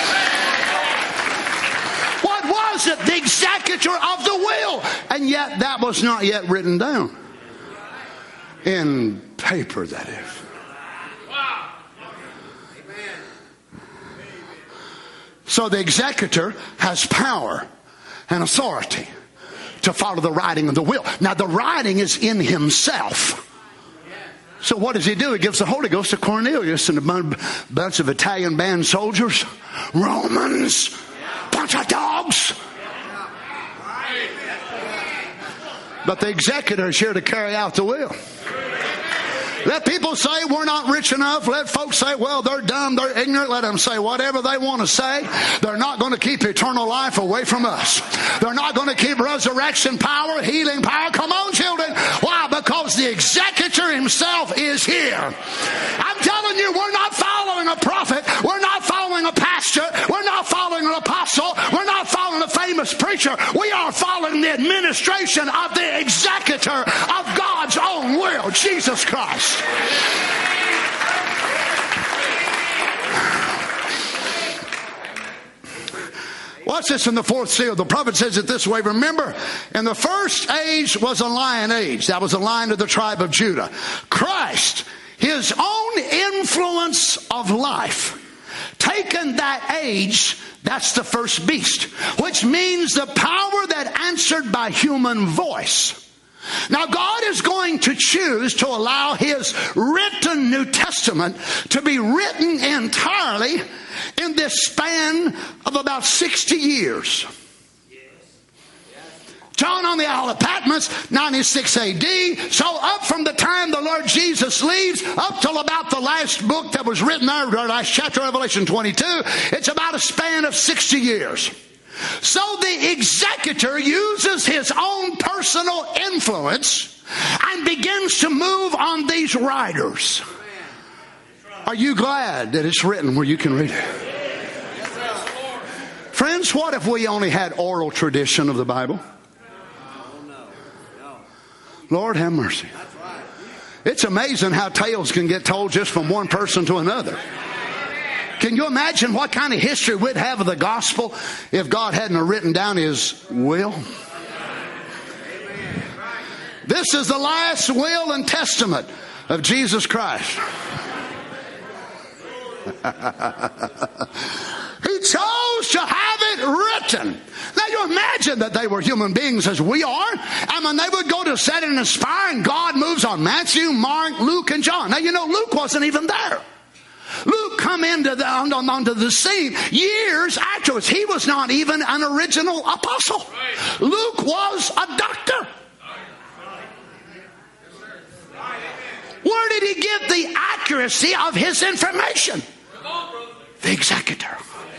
What was it? The executor of the will. And yet that was not yet written down. In paper, that is. So the executor has power and authority to follow the writing of the will. Now the writing is in himself. So what does he do? He gives the Holy Ghost to Cornelius and a bunch of Italian band soldiers, Romans, bunch of dogs. But the executor is here to carry out the will. Let people say we're not rich enough. Let folks say, well, they're dumb, they're ignorant. Let them say whatever they want to say. They're not going to keep eternal life away from us. They're not going to keep resurrection power, healing power. Come on, children. Why? Because the executor himself is here. I'm telling you, we're not following a prophet. We're not following a pastor. We're not following an apostle. We're not following a famous preacher. We are following the administration of the executor of God's own will, Jesus Christ. Watch this in the fourth seal. The prophet says it this way. Remember, in the first age was a lion age. That was a lion of the tribe of Judah. Christ, his own influence of life, taken that age, that's the first beast, which means the power that answered by human voice. Now God is going to choose to allow his written New Testament to be written entirely in this span of about sixty years. John on the Isle of Patmos, ninety-six A D. So up from the time the Lord Jesus leaves, up till about the last book that was written there, the last chapter, Revelation twenty-two, it's about a span of sixty years. So the executor uses his own personal influence and begins to move on these writers. Are you glad that it's written where you can read it? Friends, what if we only had oral tradition of the Bible? Lord have mercy. It's amazing how tales can get told just from one person to another. Can you imagine what kind of history we'd have of the gospel if God hadn't written down his will? This is the last will and testament of Jesus Christ. He chose to have it written. Now you imagine that they were human beings as we are. And when they would go to set and inspire, and God moves on Matthew, Mark, Luke, and John. Now you know Luke wasn't even there. Luke come into the, onto the scene years afterwards. He was not even an original apostle. Luke was a doctor. Where did he get the accuracy of his information? The executor.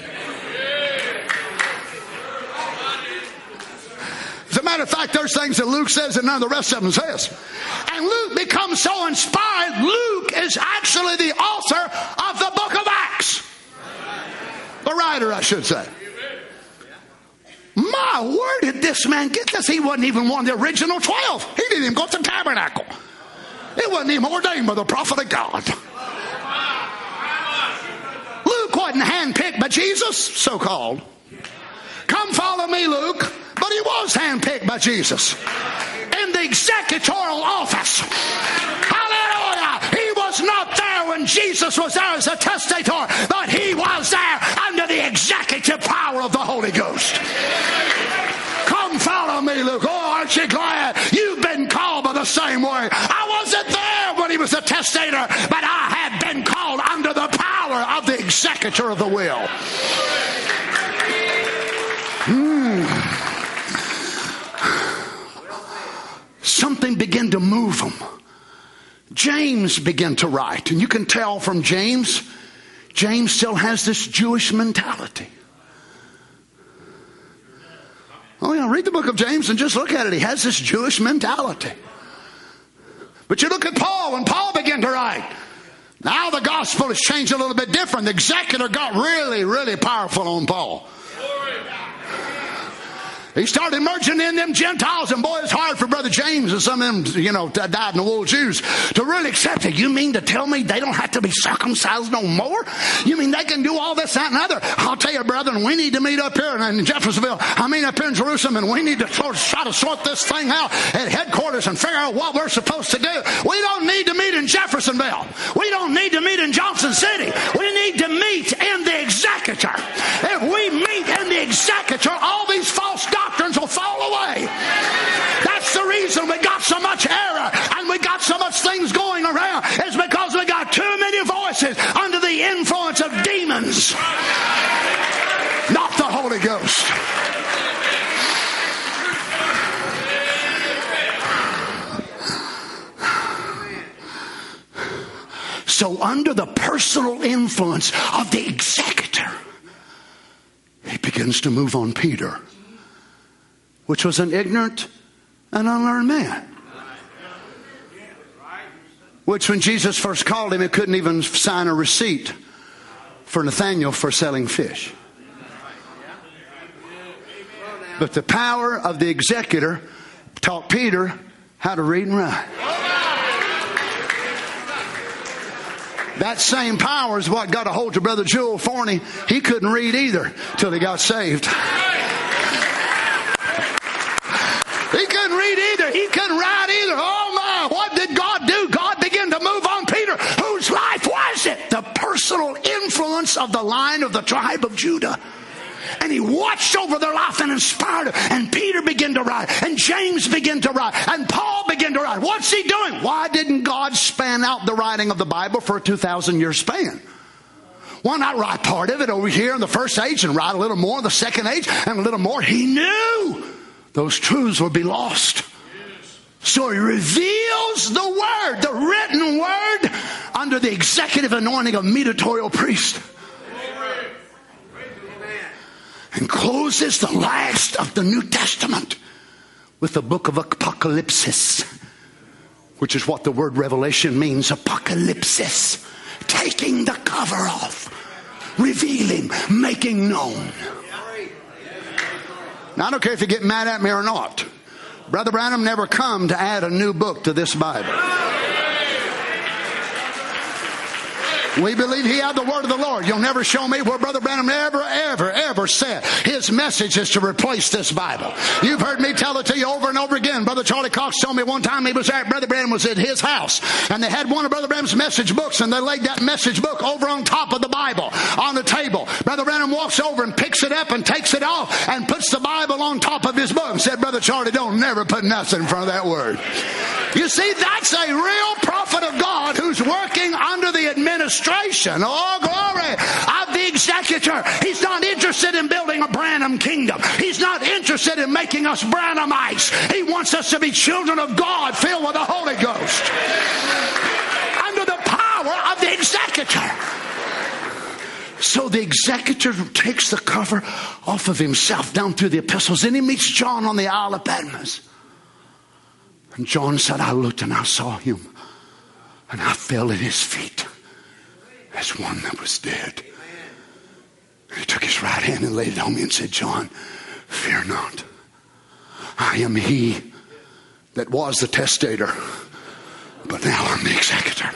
As a matter of fact, there's things that Luke says that none of the rest of them says. And Luke becomes so inspired, Luke is actually the author of the book of Acts. The writer, I should say. My, where did this man get this? He wasn't even one of the original twelve. He didn't even go to the tabernacle. He wasn't even ordained by the prophet of God. Luke wasn't handpicked by Jesus, so-called. Come follow me, Luke. But he was handpicked by Jesus in the executorial office. Hallelujah! He was not there when Jesus was there as a testator, but he was there under the executive power of the Holy Ghost. Come follow me, Luke. Oh, aren't you glad you've been called by the same way? I wasn't there when he was a testator, but I had been called under the power of the executor of the will. Hmm. Something began to move him. James began to write. And you can tell from James, James still has this Jewish mentality. Oh, yeah, read the book of James and just look at it. He has this Jewish mentality. But you look at Paul, and Paul began to write. Now the gospel has changed a little bit different. The executor got really, really powerful on Paul. He started merging in them Gentiles, and boy, it's hard for Brother James and some of them, you know, dyed in the wool Jews to really accept it. You mean to tell me they don't have to be circumcised no more? You mean they can do all this, that, and other? I'll tell you, brethren, we need to meet up here in Jeffersonville. I mean up here in Jerusalem, and we need to try to sort this thing out at headquarters and figure out what we're supposed to do. We don't need to meet in Jeffersonville. We don't need to meet in Johnson City. We need to meet in the executor. If we meet in the executor, all these false doctrines will fall away. That's the reason we got so much error and we got so much things going around. It's because we got too many voices under the influence of demons, not the Holy Ghost. So under the personal influence of the executor, he begins to move on Peter, which was an ignorant and unlearned man. Which when Jesus first called him, he couldn't even sign a receipt for Nathanael for selling fish. But the power of the executor taught Peter how to read and write. That same power is what got a hold of Brother Joel Forney. He couldn't read either till he got saved. He couldn't read either. He couldn't write either. Oh my, what did God do? God began to move on Peter. Whose life was it? The personal influence of the line of the tribe of Judah. And he watched over their life and inspired them. And Peter began to write. And James began to write. And Paul began to write. What's he doing? Why didn't God span out the writing of the Bible for a two thousand year span? Why not write part of it over here in the first age and write a little more in the second age and a little more? He knew those truths would be lost. So he reveals the word, the written word, under the executive anointing of mediatorial priest. And closes the last of the New Testament with the book of Apocalypse, which is what the word revelation means. Apocalypse, taking the cover off, revealing, making known. Now, I don't care if you get mad at me or not. Brother Branham never come to add a new book to this Bible. We believe he had the word of the Lord. You'll never show me where Brother Branham ever, ever, ever said his message is to replace this Bible. You've heard me tell it to you over and over again. Brother Charlie Cox told me one time he was there. Brother Branham was at his house, and they had one of Brother Branham's message books, and they laid that message book over on top of the Bible on the table. Brother Branham walks over and picks it up and takes it off and puts the Bible on top of his book and said, Brother Charlie, don't never put nothing in front of that word. You see, that's a real prophet of God who's working under the administration, oh glory, of the executor. He's not interested in building a Branham kingdom. He's not interested in making us Branhamites. He wants us to be children of God filled with the Holy Ghost. Under the power of the executor. So the executor takes the cover off of himself down through the epistles. Then he meets John on the Isle of Patmos. And John said, I looked and I saw him. And I fell at his feet as one that was dead. And he took his right hand and laid it on me and said, John, fear not. I am he that was the testator, but now I'm the executor.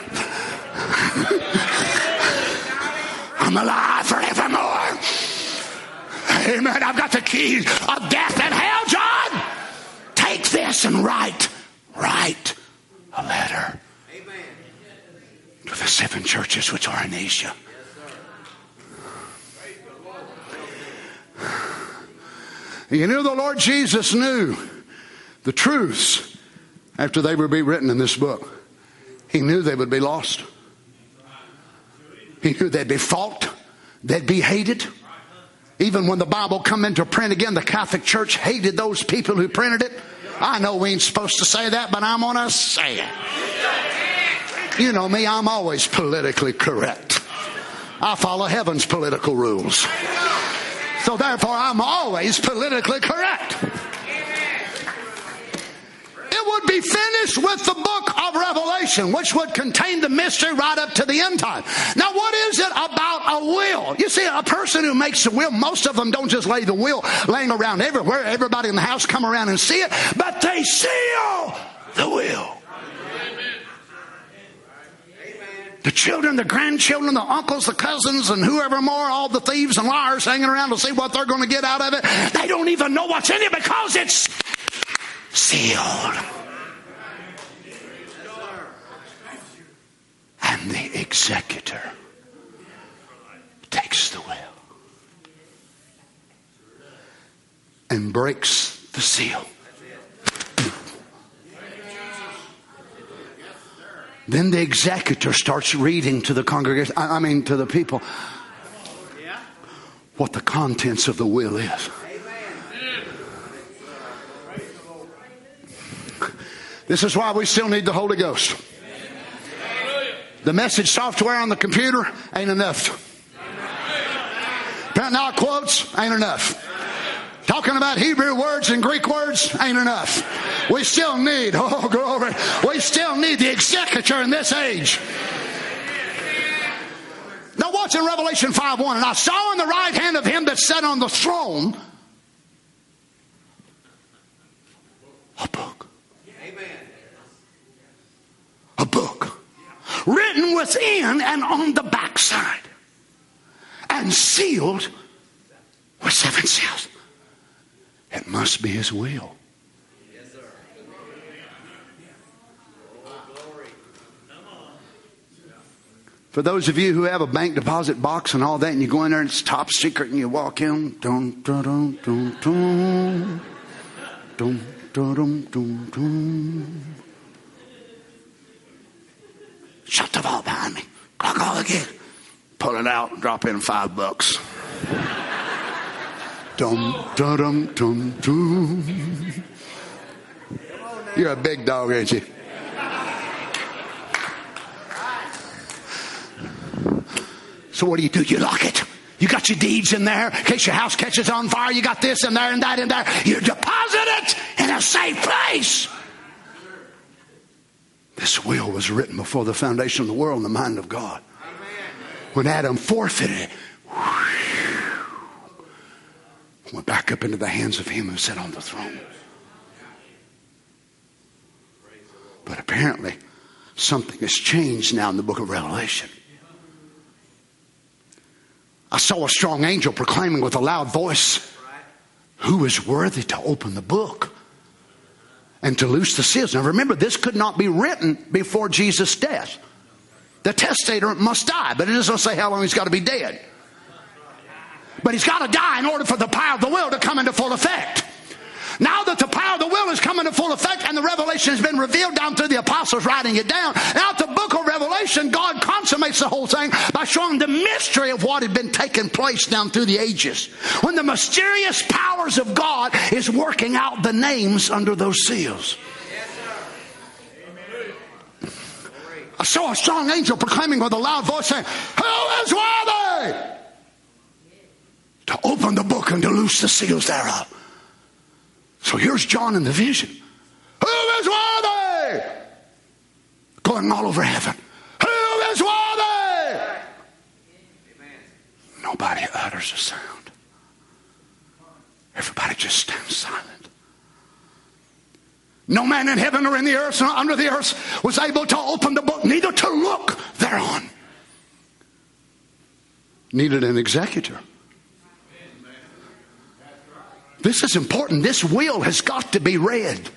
I'm alive forevermore. Amen. I've got the keys of death and hell, John. Take this and write, write a letter to the seven churches which are in Asia. You knew the Lord Jesus knew the truths after they would be written in this book. He knew they would be lost. He knew they'd be fought. They'd be hated. Even when the Bible come into print again, the Catholic Church hated those people who printed it. I know we ain't supposed to say that, but I'm going to say it. You know me, I'm always politically correct. I follow heaven's political rules. So therefore, I'm always politically correct. It would be finished with the book of Revelation, which would contain the mystery right up to the end time. Now, what is it about a will? You see, a person who makes a will, most of them don't just lay the will laying around everywhere. Everybody in the house come around and see it, but they seal the will. The children, the grandchildren, the uncles, the cousins, and whoever more, all the thieves and liars hanging around to see what they're going to get out of it. They don't even know what's in it because it's sealed. And the executor takes the will and breaks the seal. Then the executor starts reading to the congregation, I mean to the people, what the contents of the will is. This is why we still need the Holy Ghost. The message software on the computer ain't enough. Printing out quotes ain't enough. Talking about Hebrew words and Greek words ain't enough. We still need, oh glory, we still need the executor in this age. Now watch in Revelation five one. And I saw in the right hand of him that sat on the throne a book. A book written within and on the backside and sealed with seven seals. It must be his will. Yes, sir. For those of you who have a bank deposit box and all that, and you go in there and it's top secret, and you walk in, dun dun dun dun dun dun dun dun dun dun. Shut the vault behind me. Clock all again. Pull it out, drop in five bucks. Dum, dum, dum, dum, dum. You're a big dog, ain't you? So what do you do? You lock it. You got your deeds in there in case your house catches on fire. You got this in there and that in there. You deposit it in a safe place. This will was written before the foundation of the world in the mind of God. When Adam forfeited it, went back up into the hands of him who sat on the throne. But apparently, something has changed now in the book of Revelation. I saw a strong angel proclaiming with a loud voice, who is worthy to open the book and to loose the seals? Now remember, this could not be written before Jesus' death. The testator must die, but it doesn't say how long he's got to be dead. But he's got to die in order for the power of the will to come into full effect. Now that the power of the will is coming to full effect and the revelation has been revealed down through the apostles writing it down, now at the book of Revelation, God consummates the whole thing by showing the mystery of what had been taking place down through the ages. When the mysterious powers of God is working out the names under those seals. I saw a strong angel proclaiming with a loud voice saying, who is worthy to open the book and to loose the seals thereof? So here's John in the vision. Who is worthy? Going all over heaven. Who is worthy? Nobody utters a sound. Everybody just stands silent. No man in heaven or in the earth or under the earth was able to open the book, neither to look thereon. Needed an executor. This is important. This will has got to be read.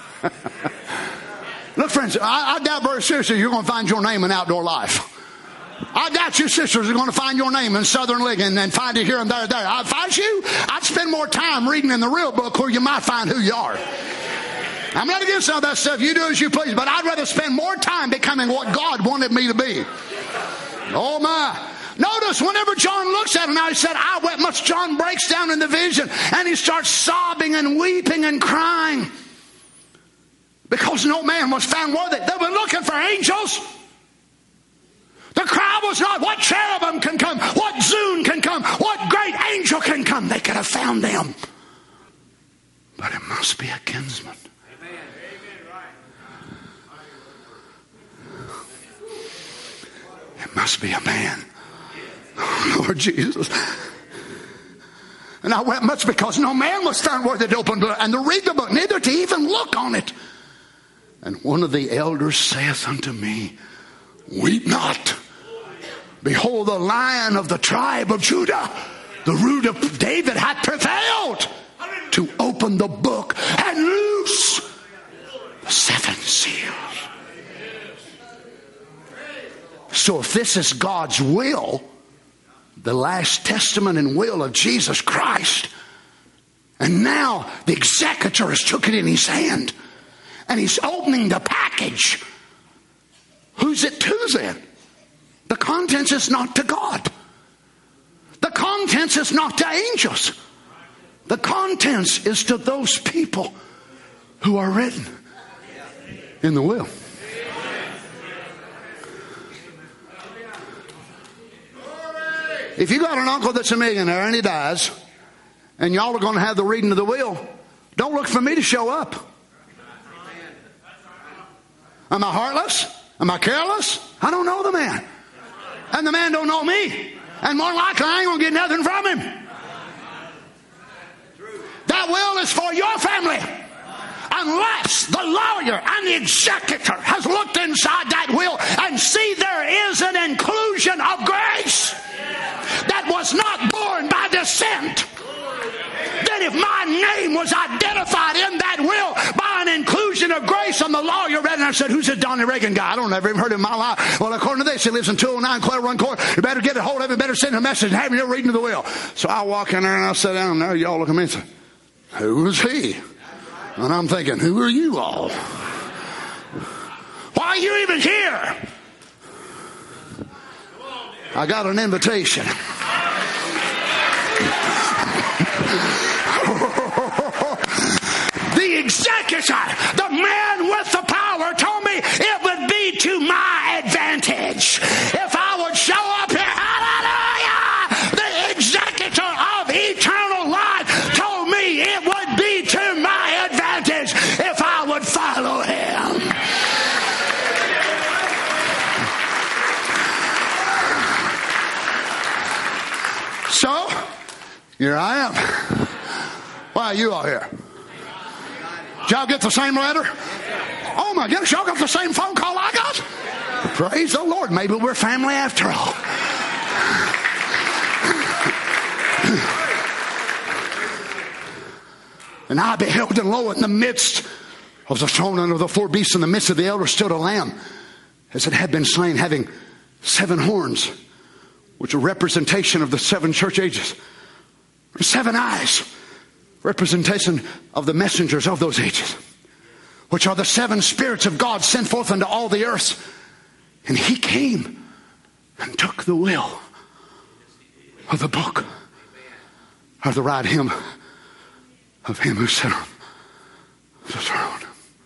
Look, friends, I, I doubt very seriously you're going to find your name in Outdoor Life. I doubt you sisters are going to find your name in Southern Living and find it here and there. there. If I was you, I'd spend more time reading in the real book where you might find who you are. I'm not against some of that stuff. You do as you please. But I'd rather spend more time becoming what God wanted me to be. Oh, my. Notice whenever John looks at him now, he said, I wept much. John breaks down in the vision and he starts sobbing and weeping and crying because no man was found worthy. They were looking for angels. The cry was not, what cherubim can come? What Zune can come? What great angel can come? They could have found them. But it must be a kinsman. It must be a man. Oh, Lord Jesus. And I wept much because no man was found worthy to open the book and to read the book, neither to even look on it. And one of the elders saith unto me, weep not. Behold, the Lion of the tribe of Judah, the root of David, hath prevailed to open the book and loose the seven seals. So if this is God's will, the last testament and will of Jesus Christ, and now the executor has took it in his hand and he's opening the package, who's it to then? The contents is not to God. The contents is not to angels. The contents is to those people who are written in the will. If you got an uncle that's a millionaire and he dies, and y'all are going to have the reading of the will, don't look for me to show up. Am I heartless? Am I careless? I don't know the man. And the man don't know me. And more likely I ain't going to get nothing from him. That will is for your family. Unless the lawyer and the executor has looked inside that will and see there is an inclusion of grace that was not born by descent. Then if my name was identified in that will by an inclusion of grace, and the lawyer read it and I said, who's this Donnie Reagan guy? I don't ever even heard of him in my life. Well, according to this, he lives in two oh nine Quail Run Court. You better get a hold of him, better send him a message and have him here reading the will. So I walk in there and I sit down there. Y'all look at me and say, who is he? And I'm thinking, who are you all? Why are you even here? I got an invitation. The executor, the man with the power, told me it would be to my advantage if I would show up here. Hallelujah! The executor of eternal life told me it would be to my advantage if I would follow him. So, here I am. Why are you all here? Did y'all get the same letter? Oh my goodness, y'all got the same phone call I got? Praise the Lord. Maybe we're family after all. And I beheld, and lo, in the midst of the throne and of the four beasts, in the midst of the elders stood a lamb, as it had been slain, having seven horns, which are representation of the seven church ages. Seven eyes, representation of the messengers of those ages, which are the seven spirits of God sent forth unto all the earth. And he came and took the will of the book of the right hand of him who sat on the throne.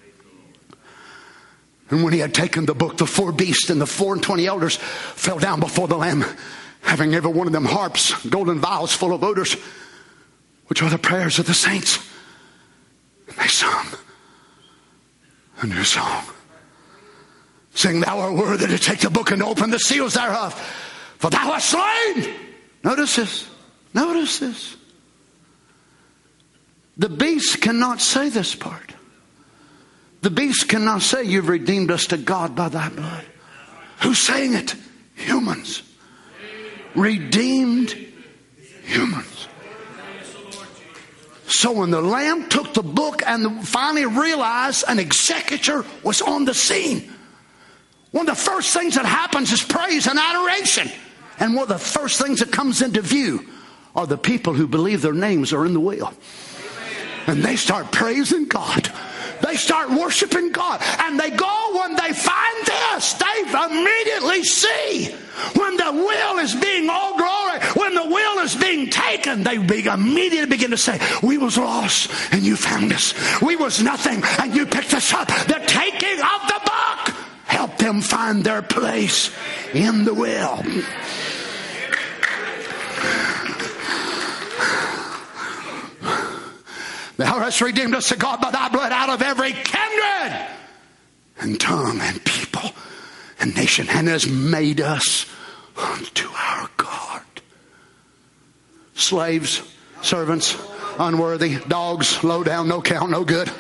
And when he had taken the book, the four beasts and the four and twenty elders fell down before the Lamb, having every one of them harps, golden vials full of odors, which are the prayers of the saints. And they sung a new song, saying, Thou art worthy to take the book and to open the seals thereof, for thou hast slain. Notice this. Notice this. The beast cannot say this part. The beast cannot say, You've redeemed us to God by thy blood. Who's saying it? Humans. Redeemed humans. So when the Lamb took the book and finally realized an executor was on the scene, one of the first things that happens is praise and adoration. And one of the first things that comes into view are the people who believe their names are in the will. And they start praising God. They start worshiping God. And they go, when they find this, they immediately see when the will is being all glory, when the will is being taken, they immediately begin to say, we was lost and you found us. We was nothing and you picked us up. The taking of the book helped them find their place in the will. Thou hast redeemed us to God by thy blood out of every kindred and tongue and people and nation, and has made us unto our God. Slaves, servants, unworthy, dogs, low down, no count, no good.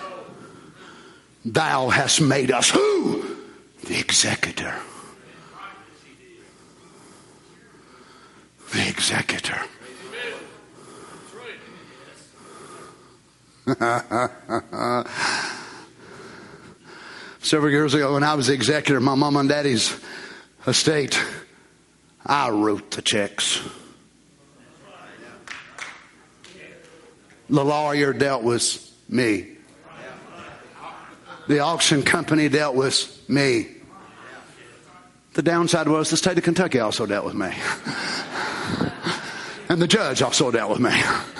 Thou hast made us who? The executor. The executor. Several years ago, when I was the executor of my mom and daddy's estate, I wrote the checks. The lawyer dealt with me. The auction company dealt with me. The downside was the state of Kentucky also dealt with me. And the judge also dealt with me.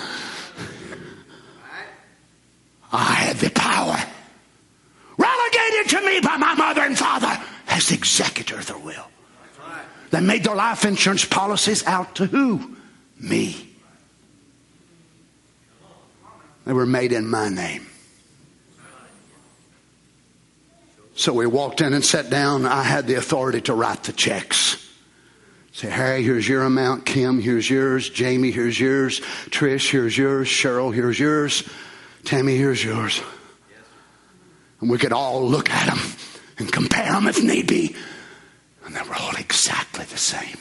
I had the power relegated to me by my mother and father as the executor of their will. They made their life insurance policies out to who? Me. They were made in my name. So we walked in and sat down. I had the authority to write the checks. Say, Harry, here's your amount. Kim, here's yours. Jamie, here's yours. Trish, here's yours. Cheryl, here's yours. Tammy, here's yours. And we could all look at them and compare them if need be. And they were all exactly the same.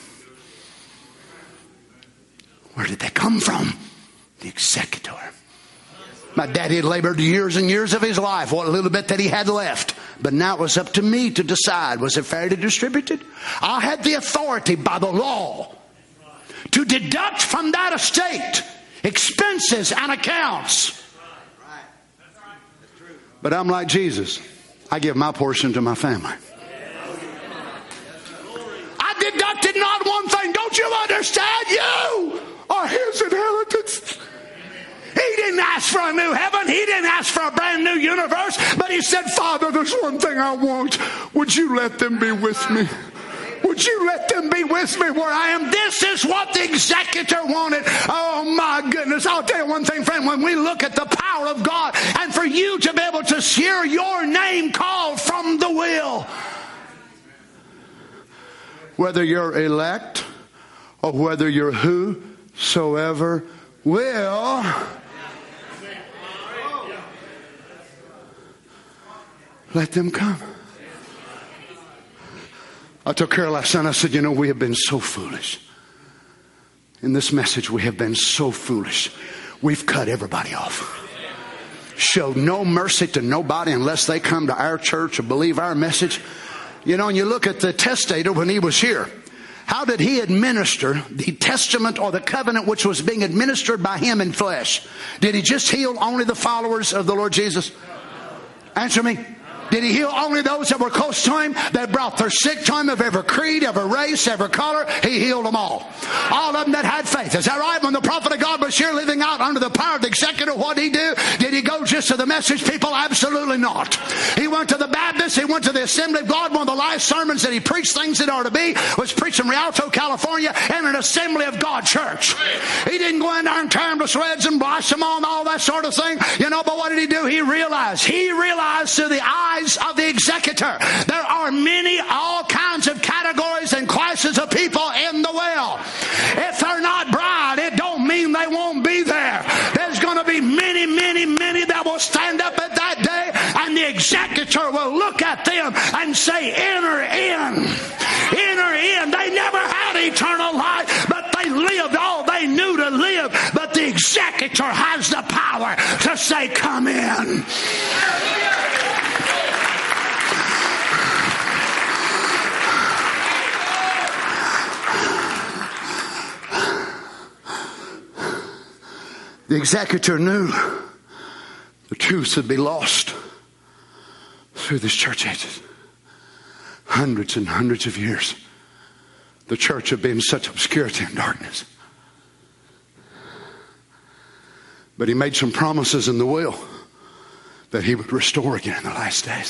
Where did they come from? The executor. My daddy had labored years and years of his life, what little bit that he had left. But now it was up to me to decide, was it fairly distributed? I had the authority by the law to deduct from that estate expenses and accounts. But I'm like Jesus. I give my portion to my family. I deducted not one thing. Don't you understand? You are his inheritance. He didn't ask for a new heaven. He didn't ask for a brand new universe. But he said, Father, there's one thing I want. Would you let them be with me? Would you let them be with me where I am? This is what the executor wanted. Oh my goodness. I'll tell you one thing, friend. When we look at the power of God, and for you to be able to hear your name called from the will, whether you're elect or whether you're whosoever will, let them come. I told Carol last night, I said, you know, we have been so foolish. In this message, we have been so foolish. We've cut everybody off. Showed no mercy to nobody unless they come to our church or believe our message. You know, and you look at the testator when he was here. how did he administer the testament or the covenant which was being administered by him in flesh? Did he just heal only the followers of the Lord Jesus? Answer me. Did he heal only those that were close to him, that brought their sick to him of every creed, every race, every color? He healed them all. All of them that had faith. Is that right? When the prophet of God was here living out under the power of the executor, what did he do? Did he go just to the message people? Absolutely not. He went to the Baptists. He went to the Assembly of God. One of the last sermons that he preached, things that are to be, was preached in Rialto, California, in an Assembly of God church. He didn't go in there and turn the shreds and blossom on all that sort of thing. You know, but what did he do? He realized. He realized through the eyes of the executor. There are many, all kinds of categories and classes of people in the well. If they're not bride, it don't mean they won't be there. There's going to be many, many, many that will stand up at that day, and the executor will look at them and say, enter in. Enter in. They never had eternal life, but they lived all they knew to live. But the executor has the power to say, come in. The executor knew the truth would be lost through this church ages. Hundreds and hundreds of years, the church had been in such obscurity and darkness. But he made some promises in the will that he would restore again in the last days.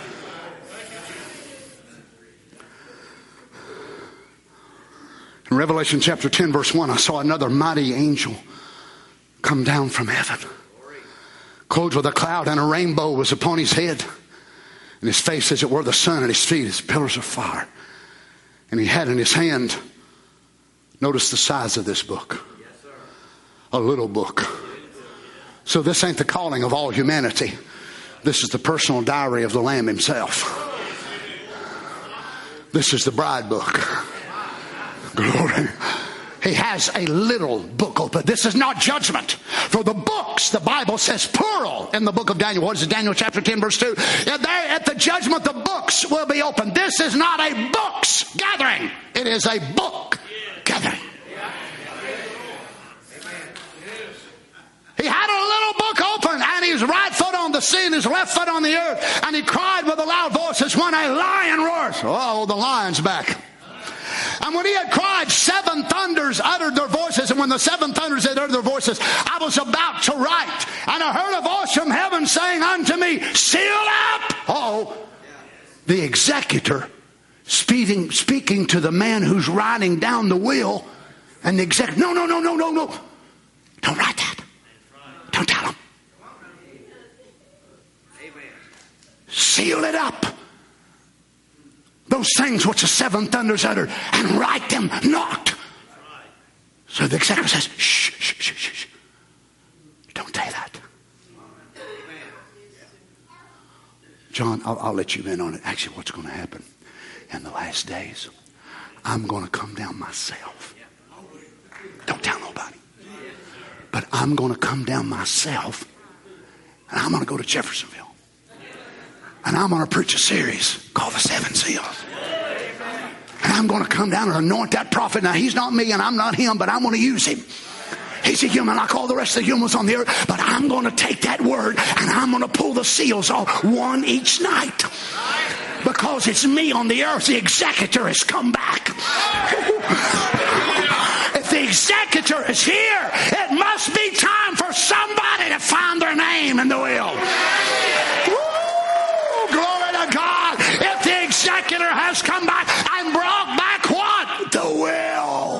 In Revelation chapter ten, verse one, I saw another mighty angel come down from heaven, clothed with a cloud, and a rainbow was upon his head, and his face as it were the sun, and his feet as pillars of fire. And he had in his hand, notice the size of this book, a little book. So this ain't the calling of all humanity. This is the personal diary of the Lamb himself. This is the bride book. Glory. He has a little book open. This is not judgment. For the books, the Bible says plural in the book of Daniel. What is it? Daniel chapter ten, verse two. There at the judgment, the books will be opened. This is not a books gathering. It is a book gathering. He had a little book open, and his right foot on the sea and his left foot on the earth. And he cried with a loud voice as when a lion roars. Oh, the lion's back. And when he had cried, seven thunders uttered their voices. And when the seven thunders had uttered their voices, I was about to write. And I heard a voice from heaven saying unto me, seal up. Oh, the executor speaking, speaking to the man who's writing down the will. And the executor, no, no, no, no, no, no. Don't write that. Don't tell him. Seal it up. Those things which the seven thunders uttered, and write them not. So the executor says, shh, shh, shh, shh, shh. Don't say that. John, I'll, I'll let you in on it. Actually, what's going to happen in the last days, I'm going to come down myself. Don't tell nobody. But I'm going to come down myself, and I'm going to go to Jeffersonville. And I'm going to preach a series called The Seven Seals. And I'm going to come down and anoint that prophet. Now, he's not me and I'm not him, but I'm going to use him. He's a human like all the rest of the humans on the earth. But I'm going to take that word and I'm going to pull the seals off one each night. Because it's me on the earth. The executor has come back. If the executor is here, it must be time for somebody to find their name in the will. God, if the executor has come back and brought back what? The will.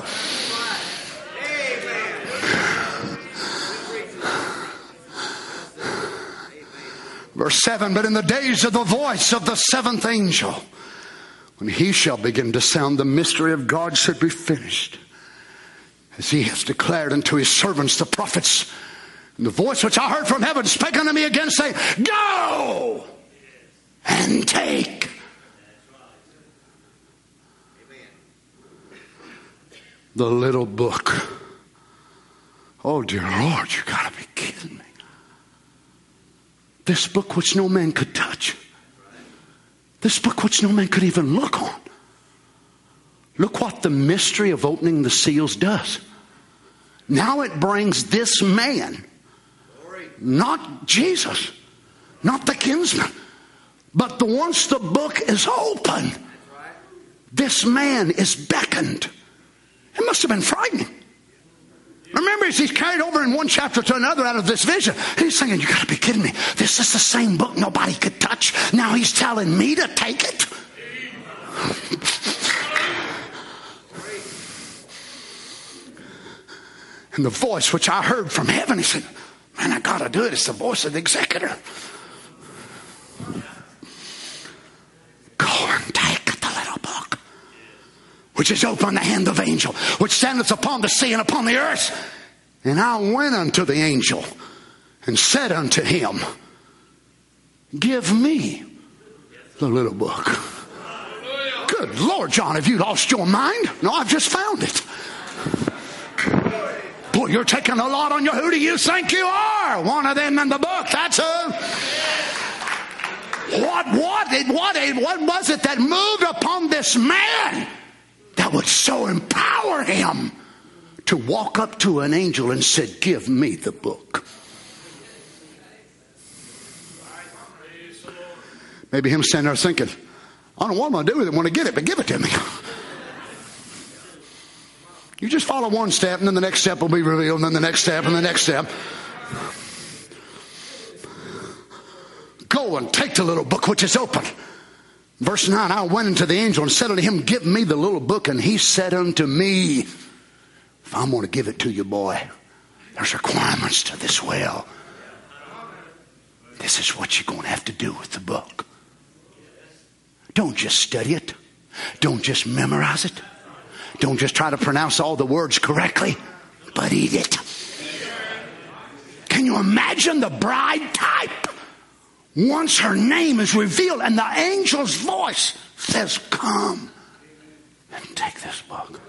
Amen. Verse seven, but in the days of the voice of the seventh angel, when he shall begin to sound, the mystery of God should be finished, as he has declared unto his servants the prophets. And the voice which I heard from heaven spake unto me again, saying, go and take. The little book. Oh, dear Lord, you got to be kidding me. This book which no man could touch. This book which no man could even look on. Look what the mystery of opening the seals does. Now it brings this man, not Jesus, not the kinsman, but the once the book is open, this man is beckoned. It must have been frightening. Remember, as he's carried over in one chapter to another out of this vision, he's thinking, you got to be kidding me. This is the same book nobody could touch. Now he's telling me to take it. And the voice which I heard from heaven, he said, man, I got to do it. It's the voice of the executor. Go and take the little book, which is open the hand of angel, which standeth upon the sea and upon the earth. And I went unto the angel and said unto him, give me the little book. Good Lord, John, have you lost your mind? No, I've just found it. Boy, you're taking a lot on you. Who do you think you are? One of them in the book. That's who. What, what, what, what was it that moved upon this man that would so empower him to walk up to an angel and said, give me the book? Maybe him standing there thinking, I don't know what I'm going to do with it. I want to get it, but give it to me. You just follow one step, and then the next step will be revealed, and then the next step, and the next step. Go and take the little book which is open. Verse nine, I went unto the angel and said unto him, give me the little book. And he said unto me, if I'm going to give it to you, boy, there's requirements to this well. This is what you're going to have to do with the book. Don't just study it. Don't just memorize it. Don't just try to pronounce all the words correctly, but eat it. Can you imagine the bride type? Once her name is revealed and the angel's voice says, come and take this book.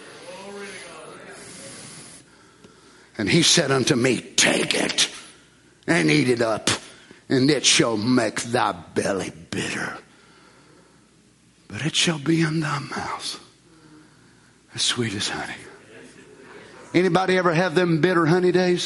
And he said unto me, take it and eat it up, and it shall make thy belly bitter, but it shall be in thy mouth as sweet as honey. Anybody ever have them bitter honey days?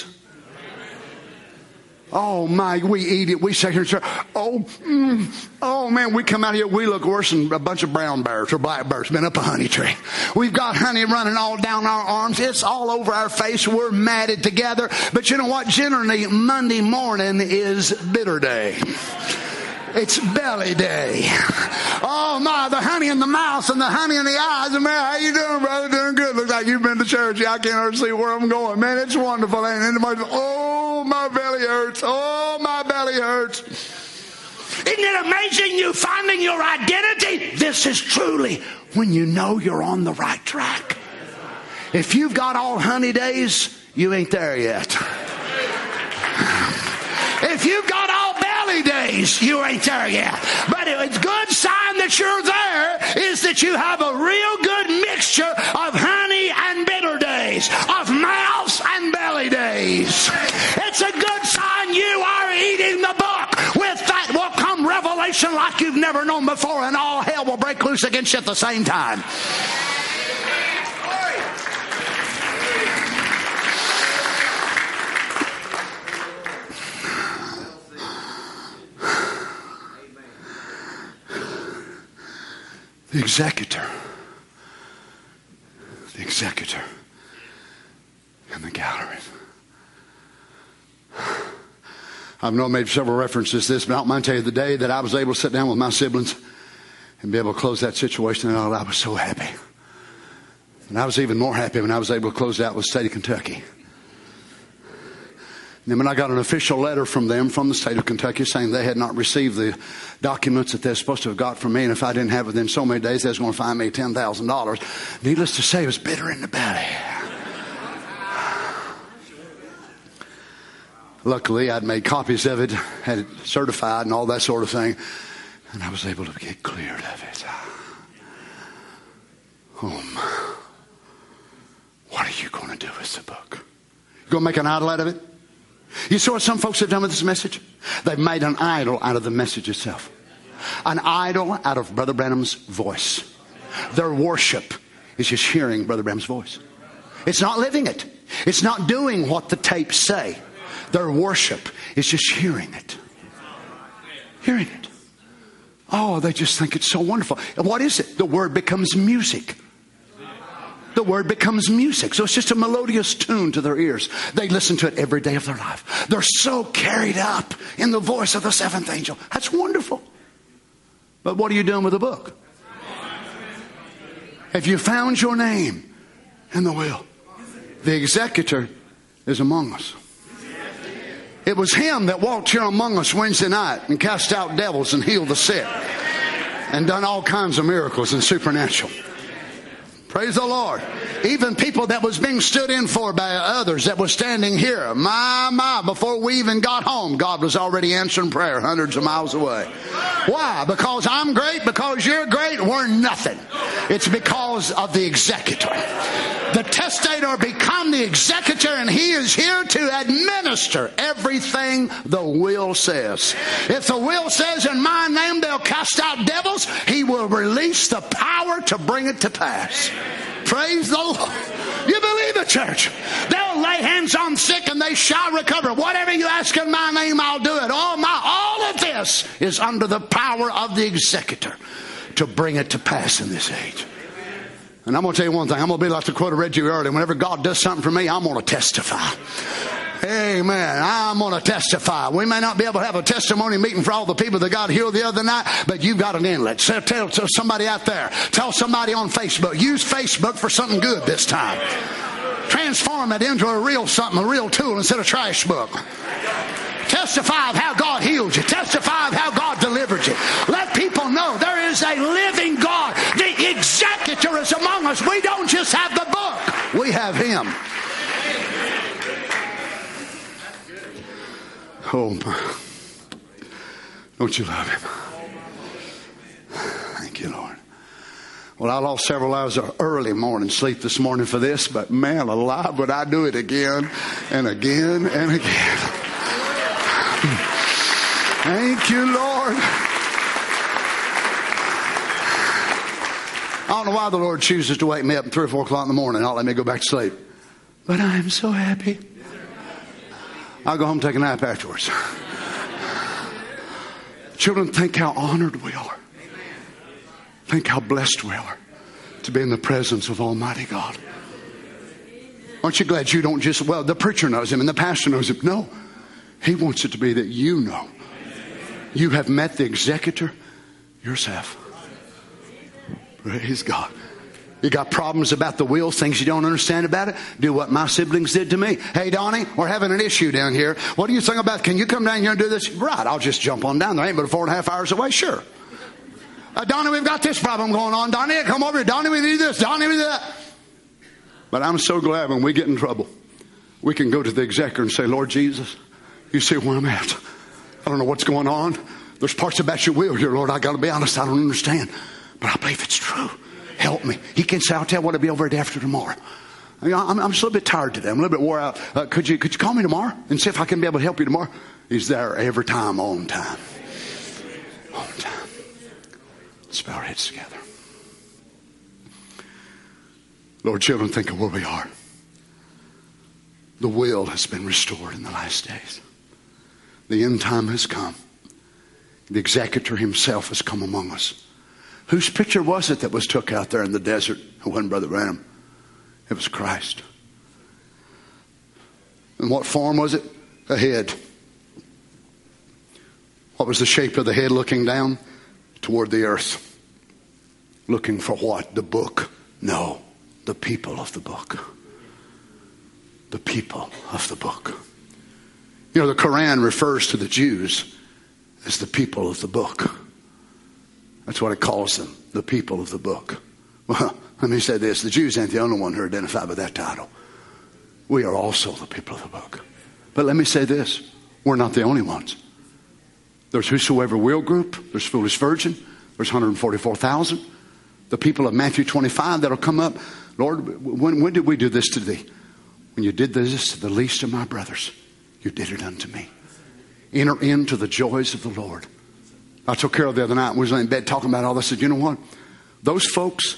Oh my, we eat it. We sit here and say, oh, mm, oh man, we come out here, we look worse than a bunch of brown bears or black bears been up a honey tree. We've got honey running all down our arms. It's all over our face. We're matted together. But you know what? Generally, Monday morning is bitter day. It's belly day. Oh my, the honey in the mouth and the honey in the eyes. And man, how you doing, brother? Doing good. Looks like you've been to church. Yeah, I can't hardly see where I'm going. Man, it's wonderful. Ain't it? Anybody? Oh, my belly hurts. Oh, my belly hurts. Isn't it amazing you finding your identity? This is truly when you know you're on the right track. If you've got all honey days, you ain't there yet. If you've got all belly days, you ain't there yet. But it's a good sign that you're there is that you have a real good mixture of honey and bitter days, of mouths and belly days. It's a good sign you are eating the book. With that will come revelation like you've never known before, and all hell will break loose against you at the same time. The executor, the executor in the gallery. I've known made several references to this, but I don't mind telling you the day that I was able to sit down with my siblings and be able to close that situation out, I was so happy. And I was even more happy when I was able to close it out with the state of Kentucky. And then when I got an official letter from them, from the state of Kentucky, saying they had not received the documents that they're supposed to have got from me, and if I didn't have it within so many days, they was going to fine me ten thousand dollars. Needless to say, it was bitter in the belly. Luckily, I'd made copies of it, had it certified and all that sort of thing, and I was able to get cleared of it. Oh, my. What are you going to do with the book? You going to make an idol out of it? You see what some folks have done with this message? They've made an idol out of the message itself. An idol out of Brother Branham's voice. Their worship is just hearing Brother Branham's voice. It's not living it. It's not doing what the tapes say. Their worship is just hearing it. Hearing it. Oh, they just think it's so wonderful. And what is it? The Word becomes music. The Word becomes music. So it's just a melodious tune to their ears. They listen to it every day of their life. They're so carried up in the voice of the seventh angel. That's wonderful. But what are you doing with the book? Have you found your name in the will? The executor is among us. It was him that walked here among us Wednesday night and cast out devils and healed the sick and done all kinds of miracles and supernatural. Praise the Lord. Even people that was being stood in for by others that was standing here. My, my, before we even got home, God was already answering prayer hundreds of miles away. Why? Because I'm great, because you're great, we're nothing. It's because of the executor. The testator become the executor, and he is here to administer everything the will says. If the will says in my name they'll cast out devils, he will release the power to bring it to pass. Praise the Lord. You believe it, church? They'll lay hands on the sick and they shall recover. Whatever you ask in my name, I'll do it. All, my, all of this is under the power of the executor to bring it to pass in this age. And I'm going to tell you one thing. I'm going to be like the quote I read to you earlier. Whenever God does something for me, I'm going to testify. Amen. I'm going to testify. We may not be able to have a testimony meeting for all the people that got healed the other night, but you've got an inlet. So tell, tell somebody out there. Tell somebody on Facebook. Use Facebook for something good this time. Transform it into a real something, a real tool instead of trash book. Testify of how God healed you. Testify of how God delivered you. Let people know there is a living God. The executor is among us. We don't just have the book. We have him. Oh, my. Don't you love him? Thank you, Lord. Well, I lost several hours of early morning sleep this morning for this, but man alive, would I do it again and again and again. Thank you, Lord. I don't know why the Lord chooses to wake me up at three or four o'clock in the morning and not let me go back to sleep. But I am so happy. I'll go home and take a nap afterwards. Children, think how honored we are. Think how blessed we are to be in the presence of Almighty God. Aren't you glad you don't just, well, the preacher knows him and the pastor knows him. No, he wants it to be that you know. You have met the executor yourself. Praise God. You got problems about the will, things you don't understand about it? Do what my siblings did to me. Hey, Donnie, we're having an issue down here. What do you think about, can you come down here and do this? Right, I'll just jump on down there. Ain't but four and a half hours away. Sure. Uh, Donnie, we've got this problem going on. Donnie, come over here. Donnie, we need this. Donnie, we need that. But I'm so glad when we get in trouble, we can go to the executor and say, Lord Jesus, you see where I'm at. I don't know what's going on. There's parts about your will here, Lord. I got to be honest. I don't understand. But I believe it's true. Help me. He can say, I'll tell you what, I'll be over day after tomorrow. I mean, I'm, I'm just a little bit tired today. I'm a little bit wore out. Uh, could you could you call me tomorrow and see if I can be able to help you tomorrow? He's there every time, on time. On time. Let's bow our heads together. Lord, children, think of where we are. The will has been restored in the last days. The end time has come. The executor himself has come among us. Whose picture was it that was took out there in the desert? It wasn't Brother Branham. It was Christ. And what form was it? A head. What was the shape of the head looking down? Toward the earth. Looking for what? The book? No. The people of the book. The people of the book. You know, the Quran refers to the Jews as the people of the book. That's what it calls them, the people of the book. Well, let me say this. The Jews ain't the only one who are identified with that title. We are also the people of the book. But let me say this. We're not the only ones. There's Whosoever Will group. There's Foolish Virgin. There's one hundred forty-four thousand. The people of Matthew twenty-five that'll come up. Lord, when, when did we do this to thee? When you did this to the least of my brothers, you did it unto me. Enter into the joys of the Lord. I took care of the other night. We was in bed talking about all this. I said, you know what? Those folks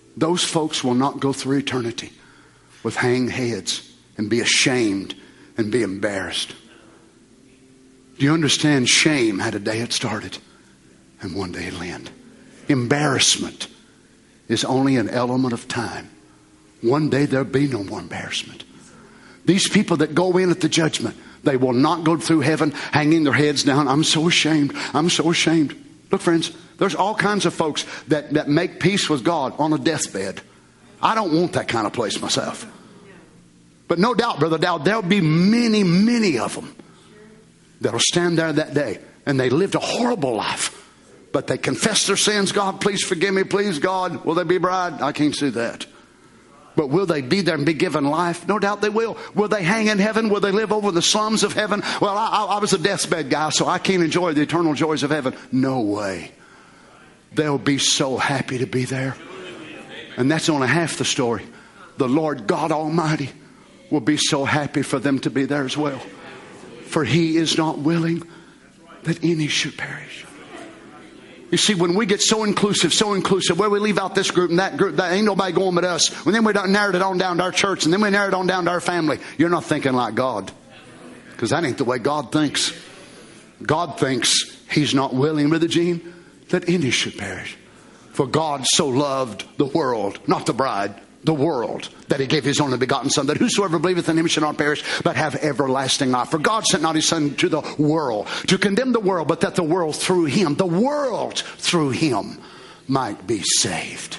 Those folks will not go through eternity with hanging heads and be ashamed and be embarrassed. Do you understand? Shame had a day it started and one day it'll end. Embarrassment is only an element of time. One day there'll be no more embarrassment. These people that go in at the judgment, they will not go through heaven hanging their heads down. I'm so ashamed. I'm so ashamed. Look, friends, there's all kinds of folks that, that make peace with God on a deathbed. I don't want that kind of place myself. But no doubt, Brother Dowd, there'll be many, many of them that'll stand there that day. And they lived a horrible life. But they confess their sins. God, please forgive me. Please, God. Will they be bride? I can't see that. But will they be there and be given life? No doubt they will. Will they hang in heaven? Will they live over the slums of heaven? Well, I, I, I was a deathbed guy, so I can't enjoy the eternal joys of heaven. No way. They'll be so happy to be there. And that's only half the story. The Lord God Almighty will be so happy for them to be there as well. For He is not willing that any should perish. You see, when we get so inclusive, so inclusive, where we leave out this group and that group, that ain't nobody going but us. And then we narrowed it on down to our church, and then we narrowed it on down to our family. You're not thinking like God. Because that ain't the way God thinks. God thinks He's not willing, Brother Gene, that any should perish. For God so loved the world, not the bride, the world, that He gave His only begotten Son, that whosoever believeth in Him shall not perish, but have everlasting life. For God sent not His Son to the world to condemn the world, but that the world through Him, the world through Him, might be saved.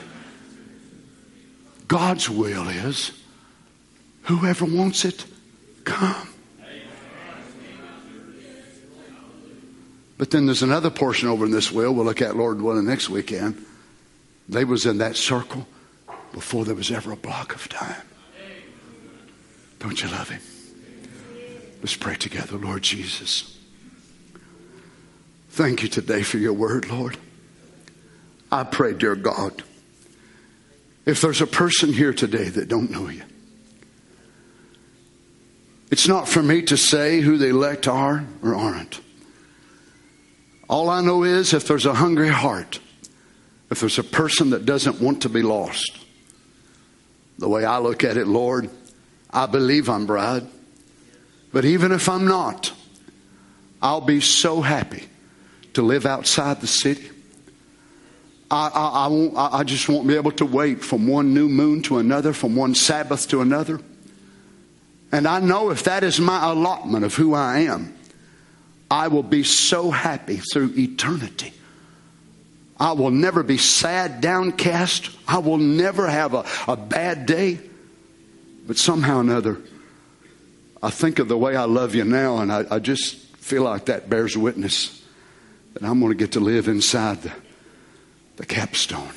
God's will is, whoever wants it, come. But then there's another portion over in this will we'll look at, Lord willing, next weekend. They was in that circle before there was ever a block of time. Don't you love Him? Let's pray together. Lord Jesus, thank You today for Your word, Lord. I pray, dear God, if there's a person here today that don't know You, it's not for me to say who the elect are or aren't. All I know is if there's a hungry heart, if there's a person that doesn't want to be lost, the way I look at it, Lord, I believe I'm bride. But even if I'm not, I'll be so happy to live outside the city. I, I, I, won't, I just won't be able to wait from one new moon to another, from one Sabbath to another. And I know if that is my allotment of who I am, I will be so happy through eternity. I will never be sad, downcast. I will never have a, a bad day. But somehow or another, I think of the way I love You now, and I, I just feel like that bears witness that I'm going to get to live inside the, the capstone,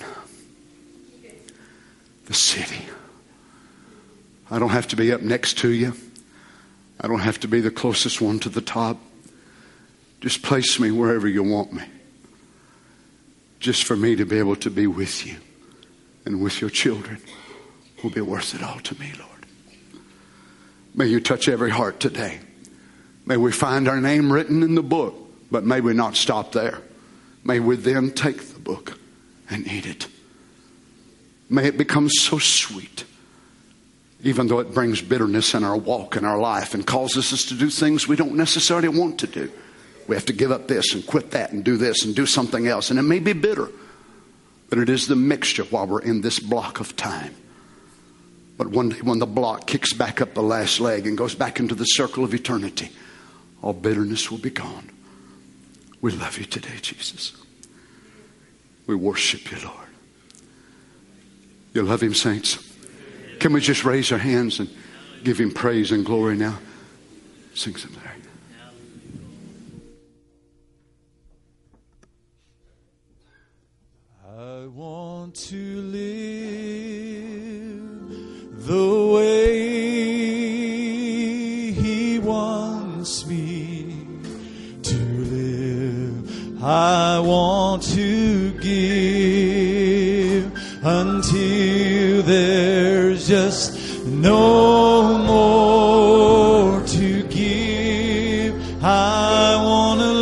the city. I don't have to be up next to You. I don't have to be the closest one to the top. Just place me wherever You want me. Just for me to be able to be with You and with Your children will be worth it all to me, Lord. May You touch every heart today. May we find our name written in the book, but may we not stop there. May we then take the book and eat it. May it become so sweet, even though it brings bitterness in our walk in our life and causes us to do things we don't necessarily want to do. We have to give up this and quit that and do this and do something else. And it may be bitter, but it is the mixture while we're in this block of time. But one day when the block kicks back up the last leg and goes back into the circle of eternity, all bitterness will be gone. We love You today, Jesus. We worship You, Lord. You love Him, saints? Can we just raise our hands and give Him praise and glory now? Sing some there. I want to live the way He wants me to live. I want to give until there's just no more to give. I want to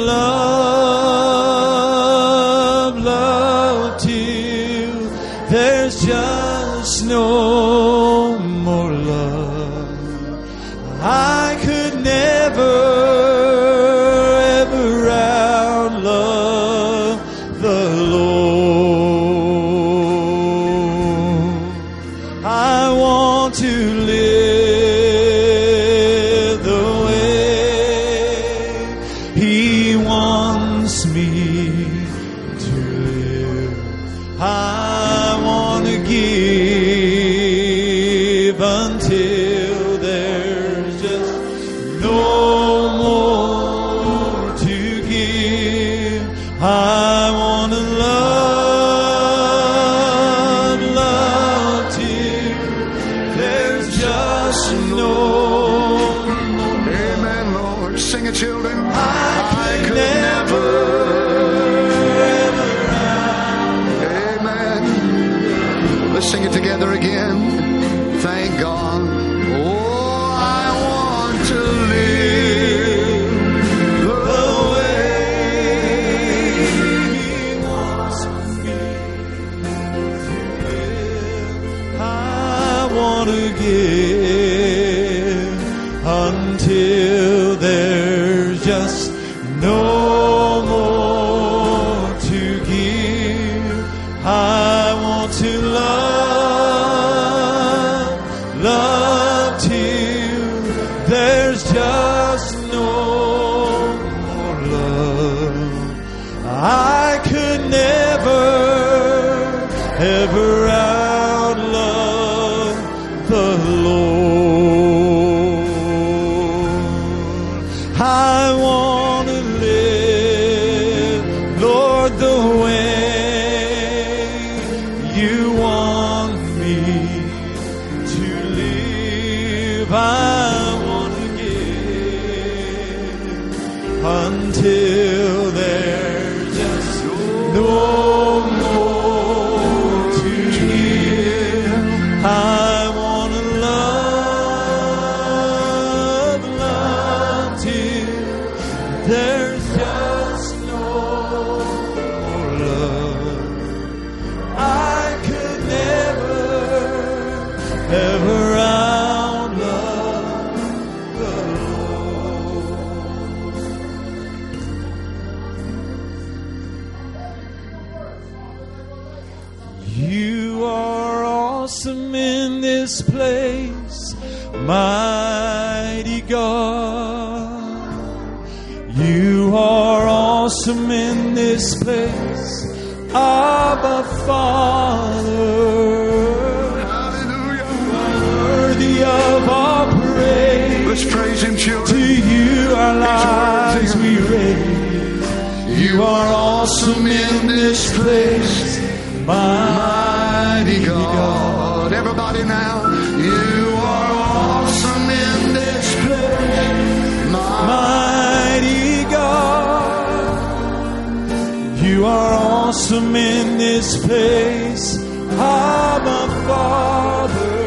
love, love till there's just love. I could never, ever outlove the Lord. I want to live the way He wants me to live. I want to give until there's just no more to give. I want to love, love till there's just no more. Amen, Lord. Sing it, children. I could never, ever Amen. Let's sing it together again. Thank God. Oh, I want to live the way He wants me to live. I want to give until there's just no more to give. I want to love, love till there's just no more love. I could never, ever outlove the Lord. I want to live, Lord, the way You want me to live. I want to give until there's just no more to give. I want to love, love till there's just no more love. I could never, ever outlove the Lord. You are awesome in this place, mighty God. You are awesome in this place, Abba Father. Hallelujah. Worthy of our praise. Let's praise Him, To children. You our lives worthy. we raise. You are awesome in this place, mighty God. Everybody now. You are awesome in this place. Mighty God. You are awesome in this place, Abba Father.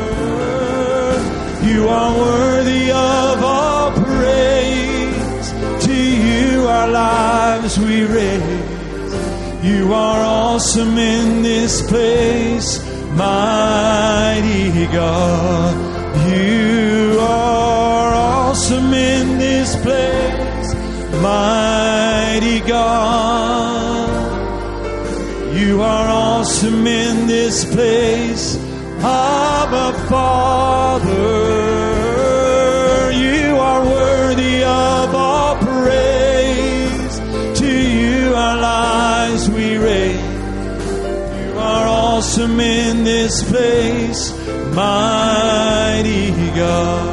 You are worthy of all praise. To You our lives we raise. You are awesome in this place, mighty God. You are awesome in this place, mighty God. You are awesome in this place, Abba Father. You are worthy of all praise. To You our lives we raise. You are awesome in this place, mighty God.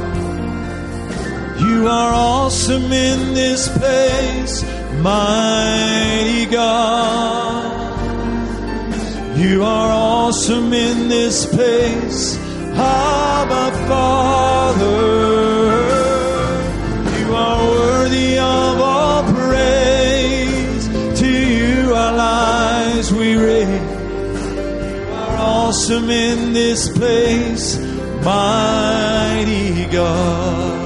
You are awesome in this place, mighty God. You are awesome in this place, Abba Father. You are worthy of all praise. To You our lives we raise. You are awesome in this place, mighty God.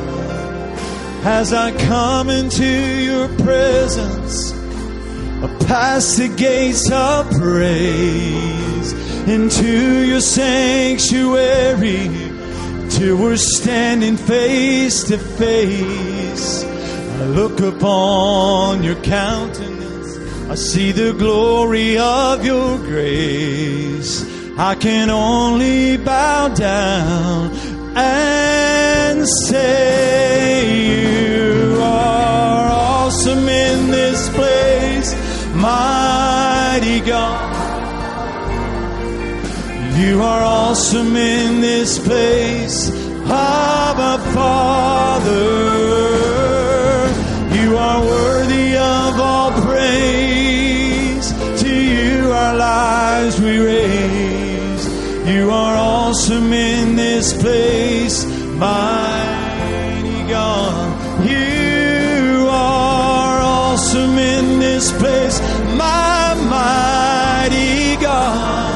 As I come into Your presence, past the gates of praise, into your sanctuary till we're standing face to face. I look upon your countenance, I see the glory of your grace. I can only bow down and say you are awesome in this place, mighty God. You are awesome in this place, Abba Father. You are worthy of all praise. To you our lives we raise. You are awesome in this place, mighty God. You are awesome in this place, my mighty God.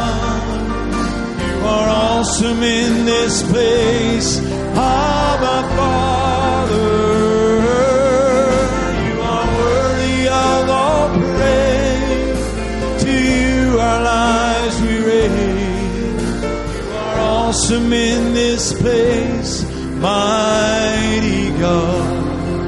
You are awesome in this place, Abba Father. You are worthy of all praise. To you our lives we raise. You are awesome in this place, mighty God.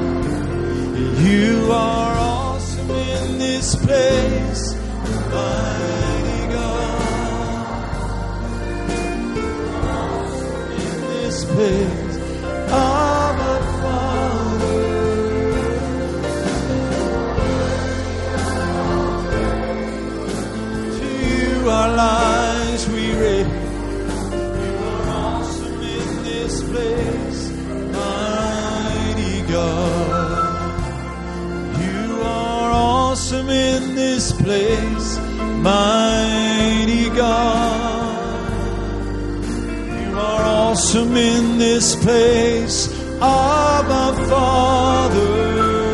You are awesome in this place, mighty God. In this place, Abba Father. To you our lives we raise. You are awesome in this place, mighty God. You are awesome in this place, mighty God. You are awesome in this place, Abba Father.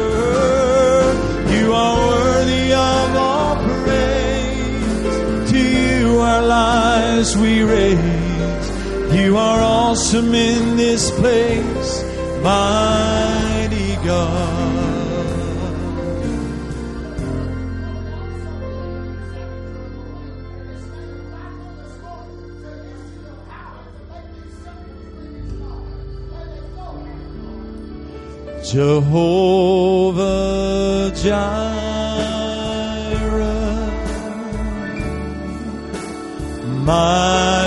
You are worthy of all praise. To you our lives we raise. You are awesome in this place, mighty God. Jehovah Jireh, my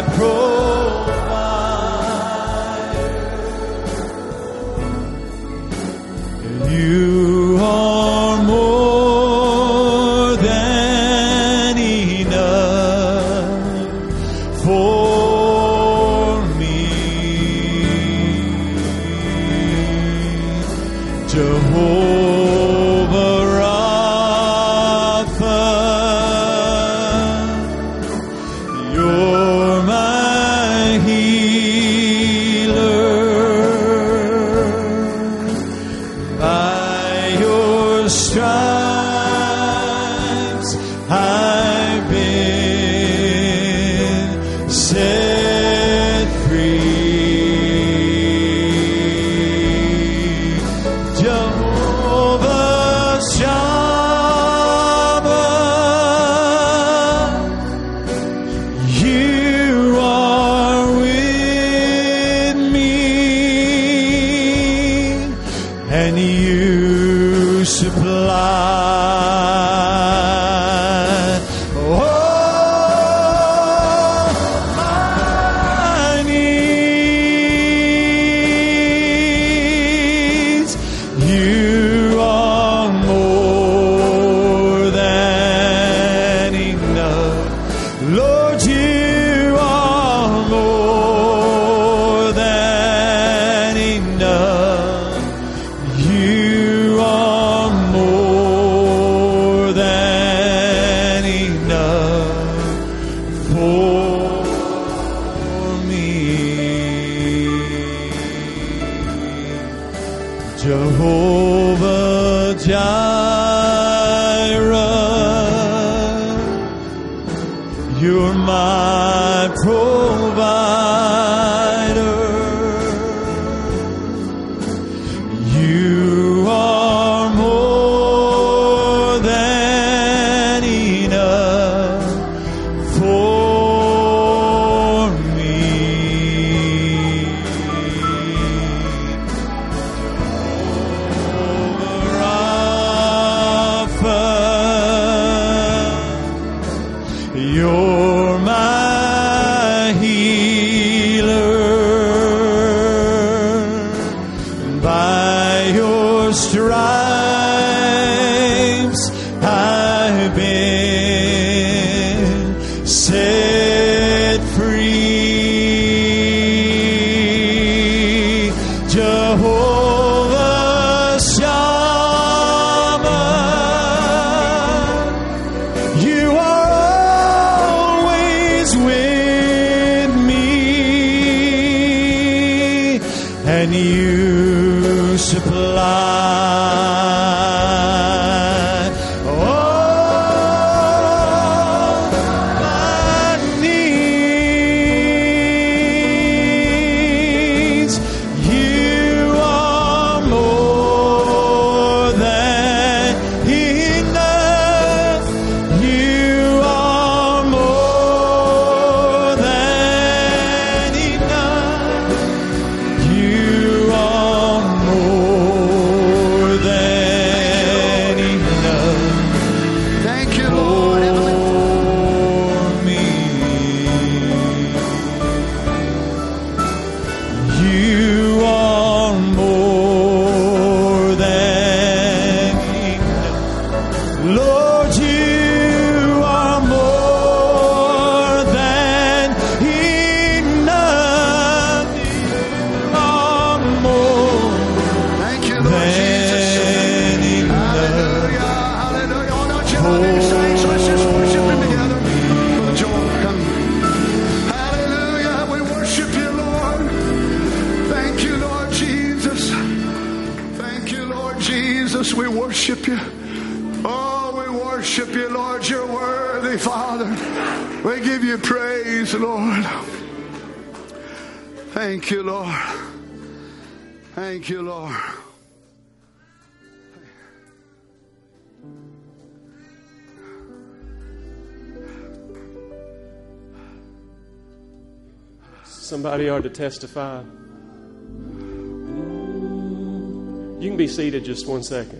provider. You are more than enough for me. Jehovah Rapha, you're my healer. By your stripes I've been set free. Jehovah Shammah, you are with me, and you supply all my needs. You are more than enough. Lord, you are more than enough. You are more than enough for me. Jehovah Jireh, you're my provider. You are more than enough for and you supply all my needs. You are more than enough. You are more than enough. You are more than enough Thank you, Lord. Heavenly for me. You are more than enough. Lord, you are more than enough. You are more Thank you, Lord Jesus. than enough. Hallelujah, hallelujah. Oh, don't you love him, saints? Let's just worship him together. Brother Joel, come. Hallelujah. We worship you, Lord. Thank you, Lord Jesus. Thank you, Lord Jesus. We worship you. Oh, we worship you, Lord. You're worthy, Father. We give you praise, Lord. Thank you, Lord. Thank you, Lord. Somebody ought to testify. You can be seated just one second.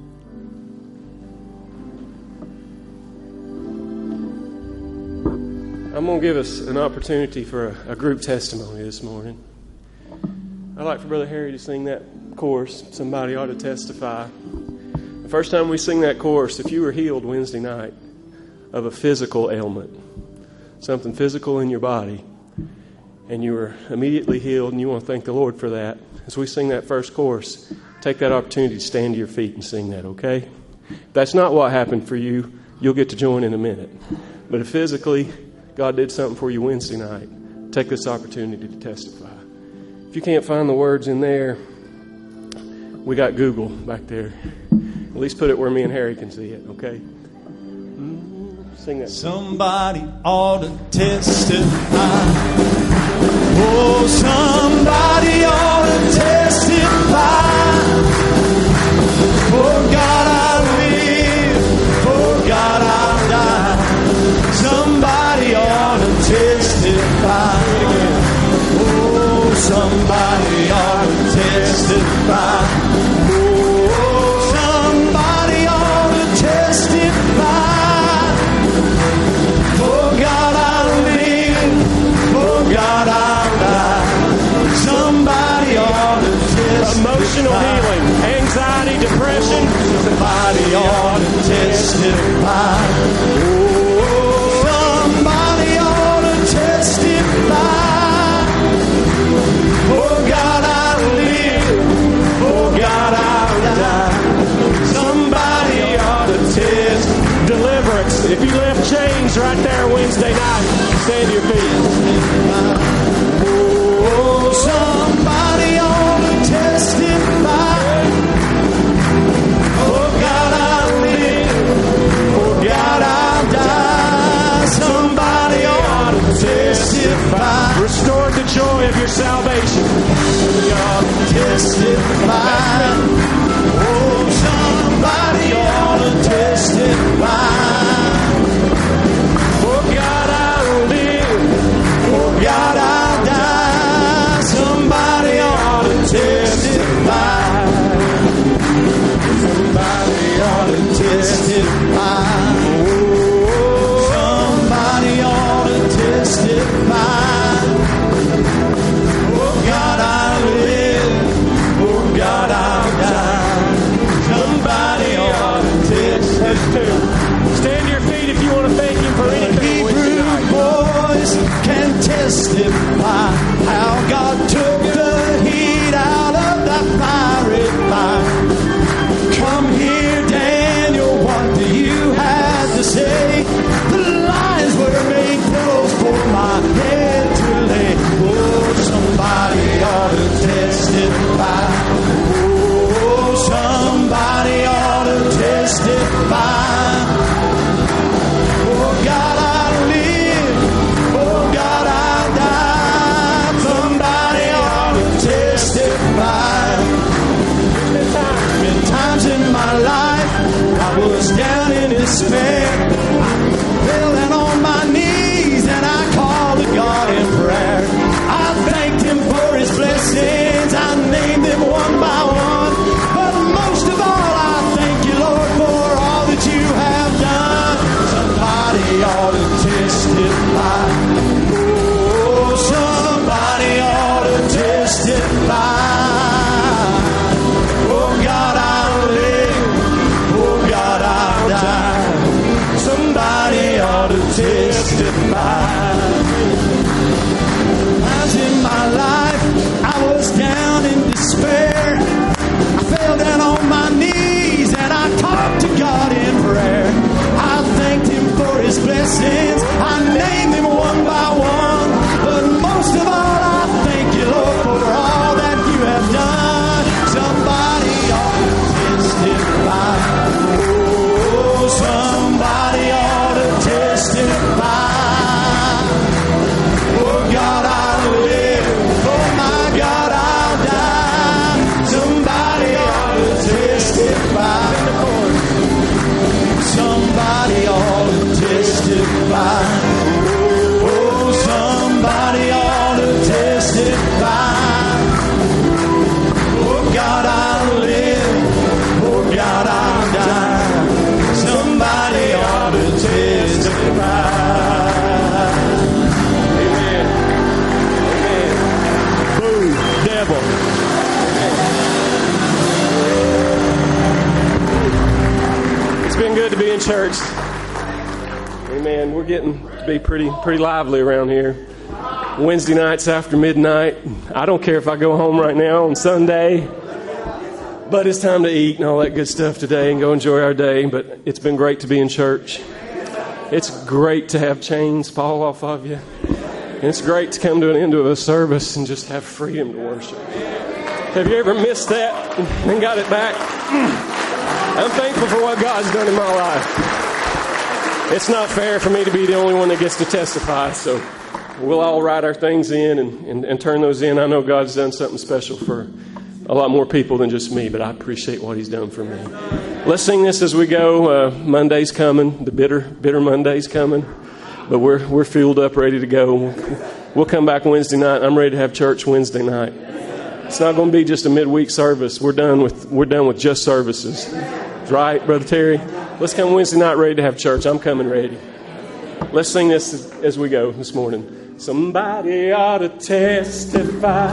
I'm going to give us an opportunity for a, a group testimony this morning. I'd like for Brother Harry to sing that chorus, Somebody Ought to Testify. The first time we sing that chorus, if you were healed Wednesday night of a physical ailment, something physical in your body, and you were immediately healed, and you want to thank the Lord for that, as we sing that first chorus, take that opportunity to stand to your feet and sing that, okay? If that's not what happened for you, you'll get to join in a minute. But if physically God did something for you Wednesday night, take this opportunity to testify. If you can't find the words in there, we got Google back there. At least put it where me and Harry can see it, okay? Sing that. Somebody ought to testify. Oh, somebody ought to testify. For God I live, for God I die. Somebody ought to testify. Oh, somebody ought to testify. Oh, somebody ought to testify. For God I live, for God I die. Somebody ought to testify. Emotional healing, anxiety, depression. Somebody ought to testify. Oh, somebody ought to testify. For God I live, for God I die. Somebody ought to testify. Deliverance. If you left chains right there Wednesday night, stand to your feet. Oh, somebody ought to testify. For God I live, for God I die. Somebody ought to testify. Restore the joy of your salvation. Somebody ought to testify. Oh, somebody ought to testify. For God I live, for God I die. Somebody ought to testify. Somebody ought to testify. Oh, somebody ought to testify. For God I live, for God I morning, church. Amen. We're getting to be pretty pretty lively around here. Wednesday nights after midnight. I don't care if I go home right now on Sunday, but it's time to eat and all that good stuff today and go enjoy our day. But it's been great to be in church. It's great to have chains fall off of you. And it's great to come to an end of a service and just have freedom to worship. Have you ever missed that and got it back? I'm thankful for what God's done in my life. It's not fair for me to be the only one that gets to testify, so we'll all write our things in and, and, and turn those in. I know God's done something special for a lot more people than just me, but I appreciate what He's done for me. Let's sing this as we go. Uh, Monday's coming. The bitter, bitter Monday's coming. But we're we're fueled up, ready to go. We'll, we'll come back Wednesday night. I'm ready to have church Wednesday night. It's not going to be just a midweek service. We're done with we're done with just services. Right, Brother Terry? Let's come Wednesday night ready to have church. I'm coming ready. Let's sing this as, as we go this morning. Somebody ought to testify.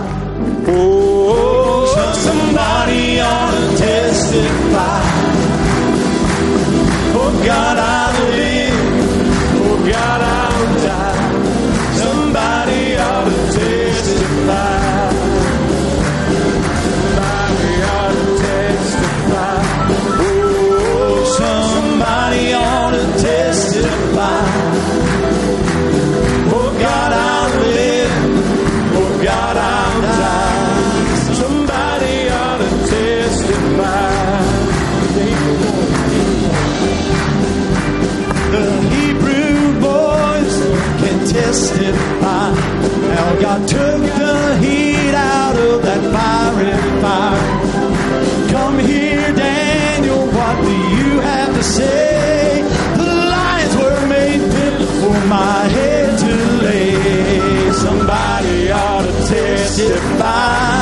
Oh, somebody ought to testify. Oh, God, I live. Oh, God, I'll die. Somebody ought to testify. Somebody ought to testify. Oh, somebody ought to testify. Oh, God, I'll live. Oh, God, I'll die. Somebody ought to testify. The Hebrew boys can testify how God took the heat out of that fiery fire. Come here, Daniel, what do you have to say? The lions were made fit for my head to lay. Somebody ought to testify.